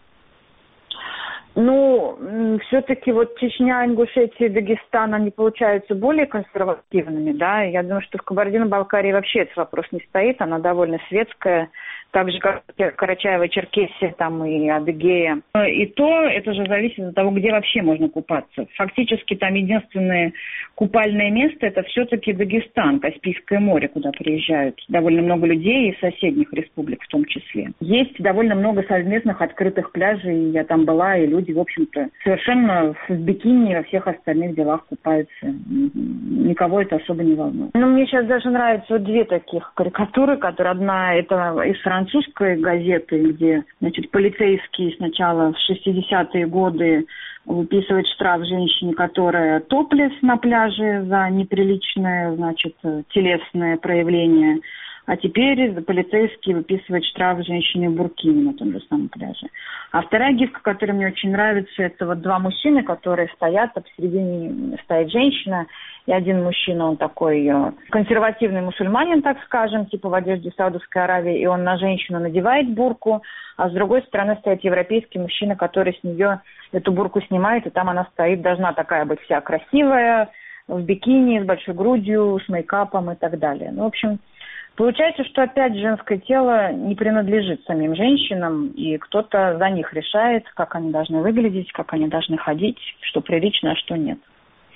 Ну, все-таки вот Чечня, Ингушетия, Дагестан, они получаются более консервативными, да. Я думаю, что в Кабардино-Балкарии вообще этот вопрос не стоит, она довольно светская, так же, как Карачаево-Черкесия, там и Адыгея. И то это же зависит от того, где вообще можно купаться. Фактически там единственное купальное место – это все-таки Дагестан, Каспийское море, куда приезжают довольно много людей из соседних республик в том числе. Есть довольно много совместных открытых пляжей, я там была, и люди, в общем-то, совершенно в бикини и во всех остальных делах купаются. Никого это особо не волнует. Ну, мне сейчас даже нравятся вот две таких карикатуры, которые одна – это из французской газеты, где, значит, полицейские сначала в 60-е годы выписывают штраф женщине, которая топлес на пляже за неприличное, значит, телесное проявление. А теперь полицейские выписывают штраф женщине в буркине на том же самом пляже. А вторая гифка, которая мне очень нравится, это вот два мужчины, которые стоят, а посередине стоит женщина, и один мужчина, он такой консервативный мусульманин, так скажем, типа в одежде Саудовской Аравии, и он на женщину надевает бурку, а с другой стороны стоит европейский мужчина, который с нее эту бурку снимает, и там она стоит, должна такая быть вся красивая, в бикини, с большой грудью, с мейкапом и так далее. Ну, в общем, получается, что опять женское тело не принадлежит самим женщинам, и кто-то за них решает, как они должны выглядеть, как они должны ходить, что прилично, а что нет.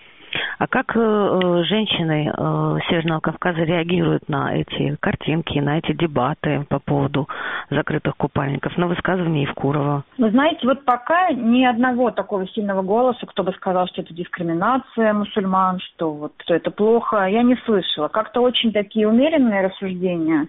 А как женщины Северного Кавказа реагируют на эти картинки, на эти дебаты по поводу закрытых купальников, на высказывания Евкурова? Вы знаете, вот пока ни одного такого сильного голоса, кто бы сказал, что это дискриминация мусульман, что это плохо, я не слышала. Как-то очень такие умеренные рассуждения.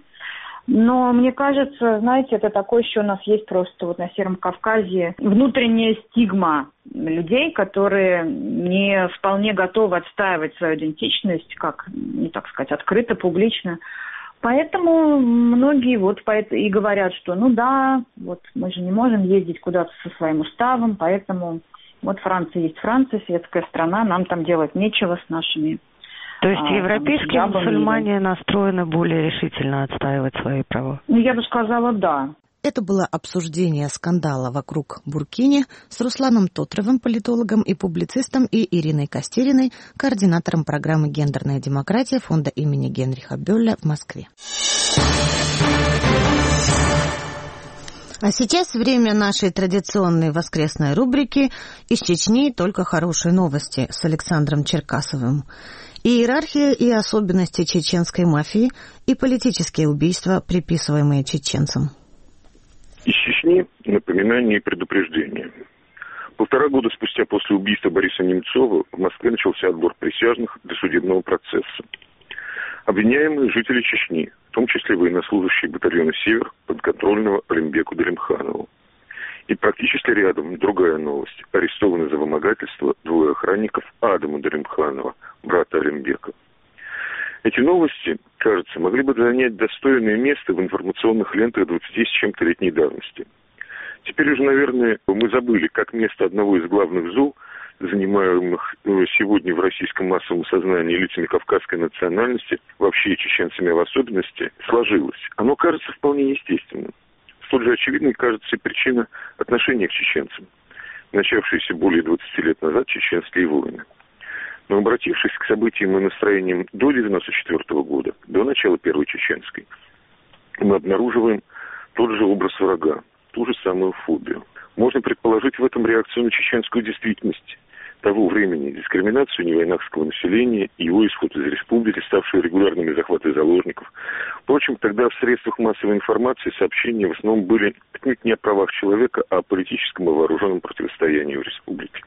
Но мне кажется, знаете, это такое еще у нас есть просто вот на Северном Кавказе внутренняя стигма людей, которые не вполне готовы отстаивать свою идентичность, как, так сказать, открыто, публично. Поэтому многие и говорят, что мы же не можем ездить куда-то со своим уставом, поэтому Франция есть Франция, светская страна, нам там делать нечего с нашими. То есть европейские мусульмане настроены более решительно отстаивать свои права? Я бы сказала, да. Это было обсуждение скандала вокруг Буркини с Русланом Тотровым, политологом и публицистом, и Ириной Костериной, координатором программы «Гендерная демократия» фонда имени Генриха Бёлля в Москве. А сейчас время нашей традиционной воскресной рубрики «Из Чечни только хорошие новости» с Александром Черкасовым. Иерархия и особенности чеченской мафии и политические убийства, приписываемые чеченцам. Из Чечни напоминание и предупреждение. 1,5 года спустя после убийства Бориса Немцова в Москве начался отбор присяжных для судебного процесса. Обвиняемые жители Чечни, в том числе военнослужащие батальона «Север» подконтрольного Алимбеку Далимханову. И практически рядом другая новость. Арестованы за вымогательство 2 охранников Адама Далимханова, брата Алимбека. Эти новости, кажется, могли бы занять достойное место в информационных лентах 20 с чем-то летней давности. Теперь уже, наверное, мы забыли, как место одного из главных зол, занимаемых сегодня в российском массовом сознании лицами кавказской национальности, вообще и чеченцами в особенности, сложилось. Оно кажется вполне естественным. Столь же очевидной кажется и причина отношения к чеченцам, начавшиеся более 20 лет назад чеченские войны. Но обратившись к событиям и настроениям до 1994 года, до начала Первой Чеченской, мы обнаруживаем тот же образ врага, ту же самую фобию. Можно предположить в этом реакцию на чеченскую действительность того времени, дискриминацию невойнахского населения, его исход из республики, ставшие регулярными захваты заложников. Впрочем, тогда в средствах массовой информации сообщения в основном были отнюдь не о правах человека, а о политическом и вооруженном противостоянии в республике.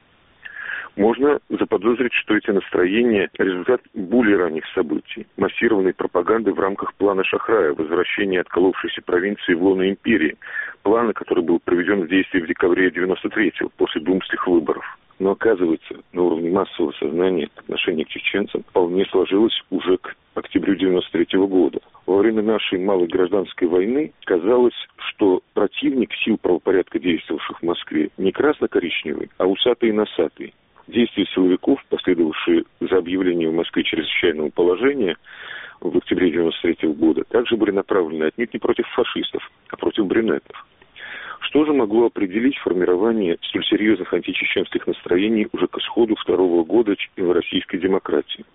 Можно заподозрить, что эти настроения – результат более ранних событий, массированной пропаганды в рамках плана Шахрая, возвращения отколовшейся провинции в лоно империи, плана, который был проведен в действие в декабре 1993-го, после думских выборов. Но оказывается, на уровне массового сознания отношение к чеченцам вполне сложилось уже к октябрю 1993 года. Во время нашей малой гражданской войны казалось, что противник сил правопорядка, действовавших в Москве, не красно-коричневый, а усатый и носатый. Действия силовиков, последовавшие за объявлением в Москве чрезвычайного положения в октябре 1993 года, также были направлены отнюдь не против фашистов, а против брюнетов. Что же могло определить формирование столь серьезных античеченских настроений уже к исходу 2-го года российской демократии?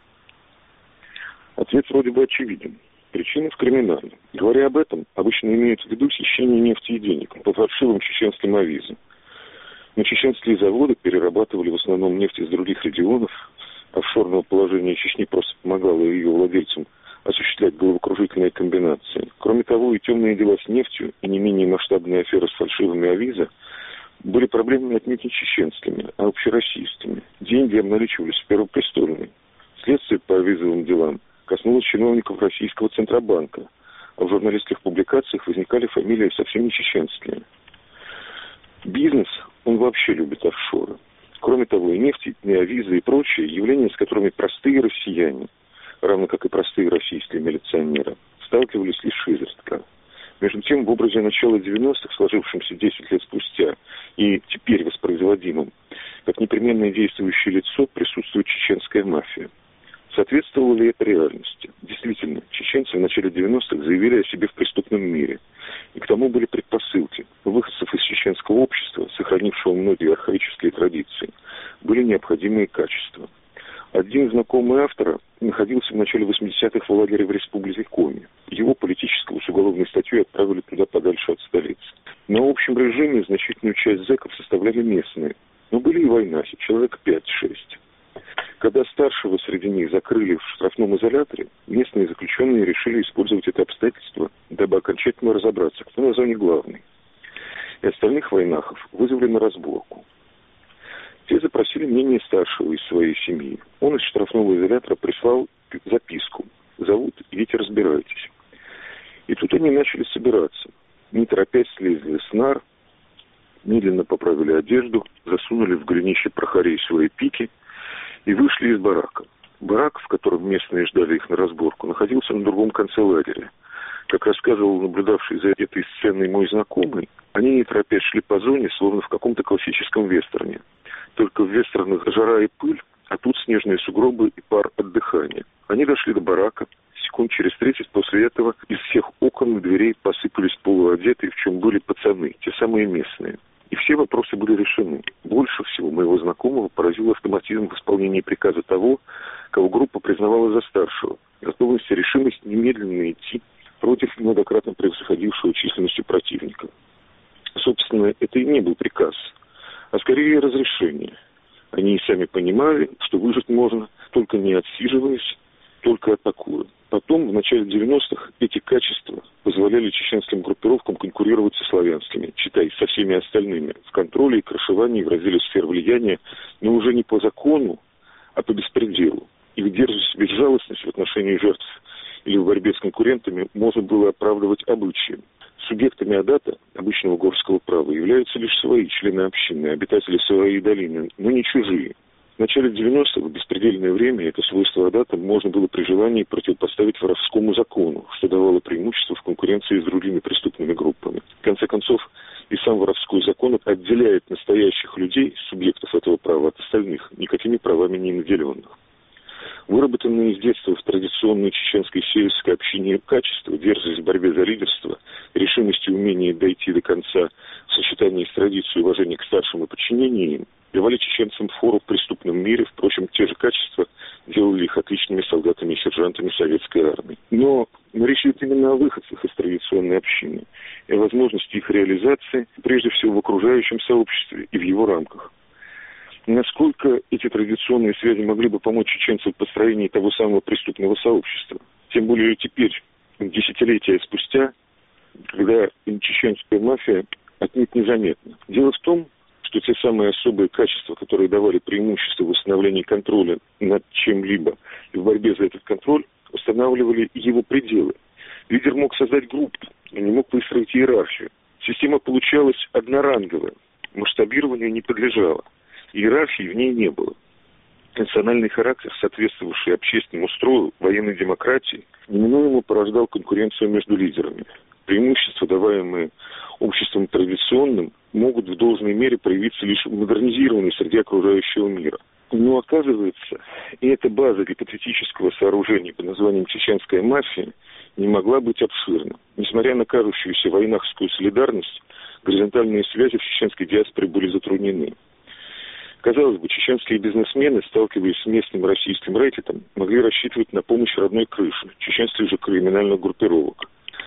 Ответ вроде бы очевиден. Причина в криминале. Говоря об этом, обычно имеют в виду хищение нефти и денег по фальшивым чеченским авизам. Но чеченские заводы перерабатывали в основном нефть из других регионов. Офшорное положение Чечни просто помогало ее владельцам осуществлять головокружительные комбинации. Кроме того, и темные дела с нефтью, и не менее масштабные аферы с фальшивыми авиза были проблемами отнюдь не чеченскими, а общероссийскими. Деньги обналичивались в Первопрестольной. Следствие по авизовым делам коснулось чиновников Российского Центробанка, а в журналистских публикациях возникали фамилии совсем не чеченские. Бизнес, он вообще любит офшоры. Кроме того, и нефть, и авизы, и прочие явления, с которыми простые россияне, равно как и простые российские милиционеры, сталкивались лишь изредка. Между тем, в образе начала 90-х, сложившемся 10 лет спустя, и теперь воспроизводимым, как непременное действующее лицо, присутствует чеченская мафия. Соответствовало ли это реальности? Действительно, чеченцы в начале 90-х заявили о себе в преступном мире. И к тому были предпосылки. У выходцев из чеченского общества, сохранившего многие архаические традиции, были необходимые качества. Один знакомый автора находился в начале 80-х в лагере в республике Коми. Его политическую с уголовной статьей отправили туда подальше от столицы. На общем режиме значительную часть зэков составляли местные. Но были и войнахи, человек 5-6. Когда старшего среди них закрыли в штрафном изоляторе, местные заключенные решили использовать это обстоятельство, дабы окончательно разобраться, кто на зоне главный. И остальных войнахов вызвали на разборку. Те запросили мнение старшего из своей семьи. Он из штрафного изолятора прислал записку. Зовут, идите разбирайтесь. И тут они начали собираться. Не торопясь слезли с нар, медленно поправили одежду, засунули в голенище прохорей свои пики и вышли из барака. Барак, в котором местные ждали их на разборку, находился на другом конце лагеря. Как рассказывал наблюдавший за этой сценой мой знакомый, они не торопясь шли по зоне, словно в каком-то классическом вестерне. Только в вестернах жара и пыль, а тут снежные сугробы и пар от дыхания. Они дошли до барака. Секунд через 30 после этого из всех окон и дверей посыпались полуодетые, в чем были пацаны, те самые местные. И все вопросы были решены. Больше всего моего знакомого поразил автоматизм в исполнении приказа того, кого группа признавала за старшего, готовность и решимость немедленно идти против многократно превосходившего численностью противника. Собственно, это и не был приказ, а скорее разрешение. Они и сами понимали, что выжить можно, только не отсиживаясь, только атакуя. Потом, в начале 90-х, эти качества позволяли чеченским группировкам конкурировать со славянскими, читай, со всеми остальными, в контроле и крышевании в разделе сфер влияния, но уже не по закону, а по беспределу. И выдерживать безжалостность в отношении жертв или в борьбе с конкурентами можно было оправдывать обычаем. Субъектами адата, обычного горского права, являются лишь свои члены общины, обитатели своей долины, но не чужие. В начале 90-х, в беспредельное время, это свойство адата можно было при желании противопоставить воровскому закону, что давало преимущество в конкуренции с другими преступными группами. В конце концов, и сам воровской закон отделяет настоящих людей, субъектов этого права, от остальных, никакими правами не наделенных. Выработанные с детства в традиционной чеченской сельской общине качества, дерзость в борьбе за лидерство, решимость и умение дойти до конца в сочетании с традицией уважения к старшим и подчинения им, давали чеченцам фору в преступном мире. Впрочем, те же качества делали их отличными солдатами и сержантами советской армии. Но речь идет именно о выходцах из традиционной общины и о возможности их реализации, прежде всего в окружающем сообществе и в его рамках. Насколько эти традиционные связи могли бы помочь чеченцам в построении того самого преступного сообщества? Тем более теперь, десятилетия спустя, когда чеченская мафия отнюдь незаметна. Дело в том, что те самые особые качества, которые давали преимущество в восстановлении контроля над чем-либо и в борьбе за этот контроль, устанавливали его пределы. Лидер мог создать группу, но не мог выстроить иерархию. Система получалась одноранговая, масштабированию не подлежала. Иерархии в ней не было. Национальный характер, соответствовавший общественному строю военной демократии, неминуемо порождал конкуренцию между лидерами. Преимущества, даваемые обществом традиционным, могут в должной мере проявиться лишь в модернизированной среде окружающего мира. Но оказывается, и эта база гипотетического сооружения под названием чеченская мафия не могла быть обширна. Несмотря на кажущуюся войнахскую солидарность, горизонтальные связи в чеченской диаспоре были затруднены. Казалось бы, чеченские бизнесмены, сталкиваясь с местным российским рэкетом, могли рассчитывать на помощь родной крыши, чеченских же криминальных группировок.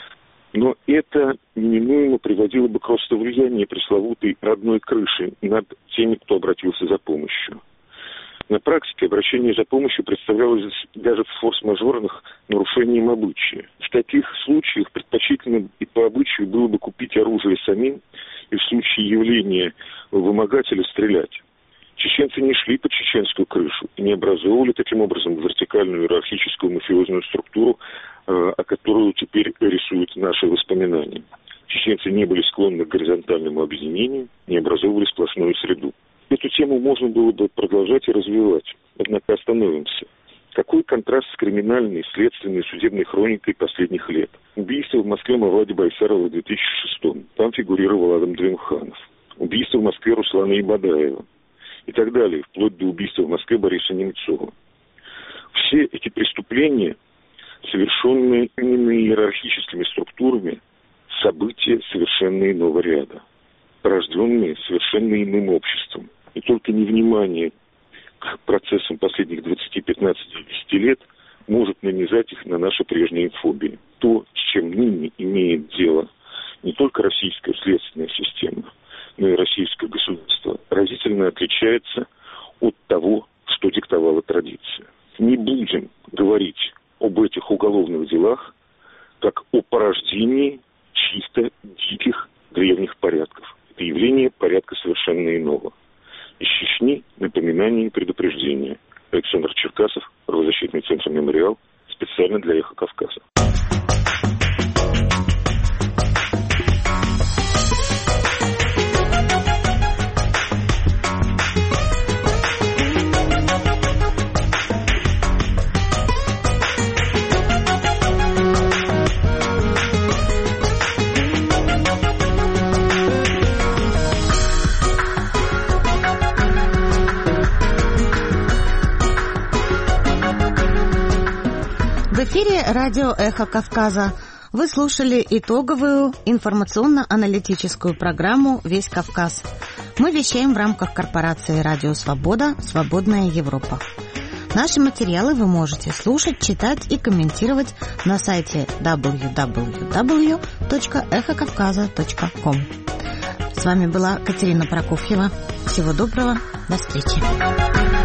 Но это неминуемо приводило бы к росту влияния пресловутой родной крыши над теми, кто обратился за помощью. На практике обращение за помощью представлялось даже в форс-мажорных нарушением обычая. В таких случаях предпочтительно и по обычаю было бы купить оружие самим и в случае явления вымогателя стрелять. Чеченцы не шли под чеченскую крышу и не образовывали таким образом вертикальную иерархическую мафиозную структуру, о которую теперь рисуют наши воспоминания. Чеченцы не были склонны к горизонтальному объединению, не образовывали сплошную среду. Эту тему можно было бы продолжать и развивать, однако остановимся. Какой контраст с криминальной, следственной, судебной хроникой последних лет? Убийство в Москве Мавлади Байсарова в 2006-м. Там фигурировал Адам Двинханов. Убийство в Москве Руслана Ибадаева. И так далее, вплоть до убийства в Москве Бориса Немцова. Все эти преступления, совершенные именно иерархическими структурами, события совершенно иного ряда, порожденные совершенно иным обществом. И только невнимание к процессам последних 20-15-10 лет может нанизать их на наши прежние фобии. То, с чем ныне имеет дело не только российская следственная система, но и российское государство, разительно отличается от того, что диктовала традиция. Не будем говорить об этих уголовных делах как о порождении чисто диких древних порядков. Это явление порядка совершенно иного. Из Чечни напоминание и предупреждение. Александр Черкасов, правозащитный центр «Мемориал», специально для «Эхо Кавказа». радио «Эхо Кавказа». Вы слушали итоговую информационно-аналитическую программу «Весь Кавказ». Мы вещаем в рамках корпорации «Радио Свобода. Свободная Европа». Наши материалы вы можете слушать, читать и комментировать на сайте www.эхокавказа.ком. С вами была Катерина Прокофьева. Всего доброго. До встречи.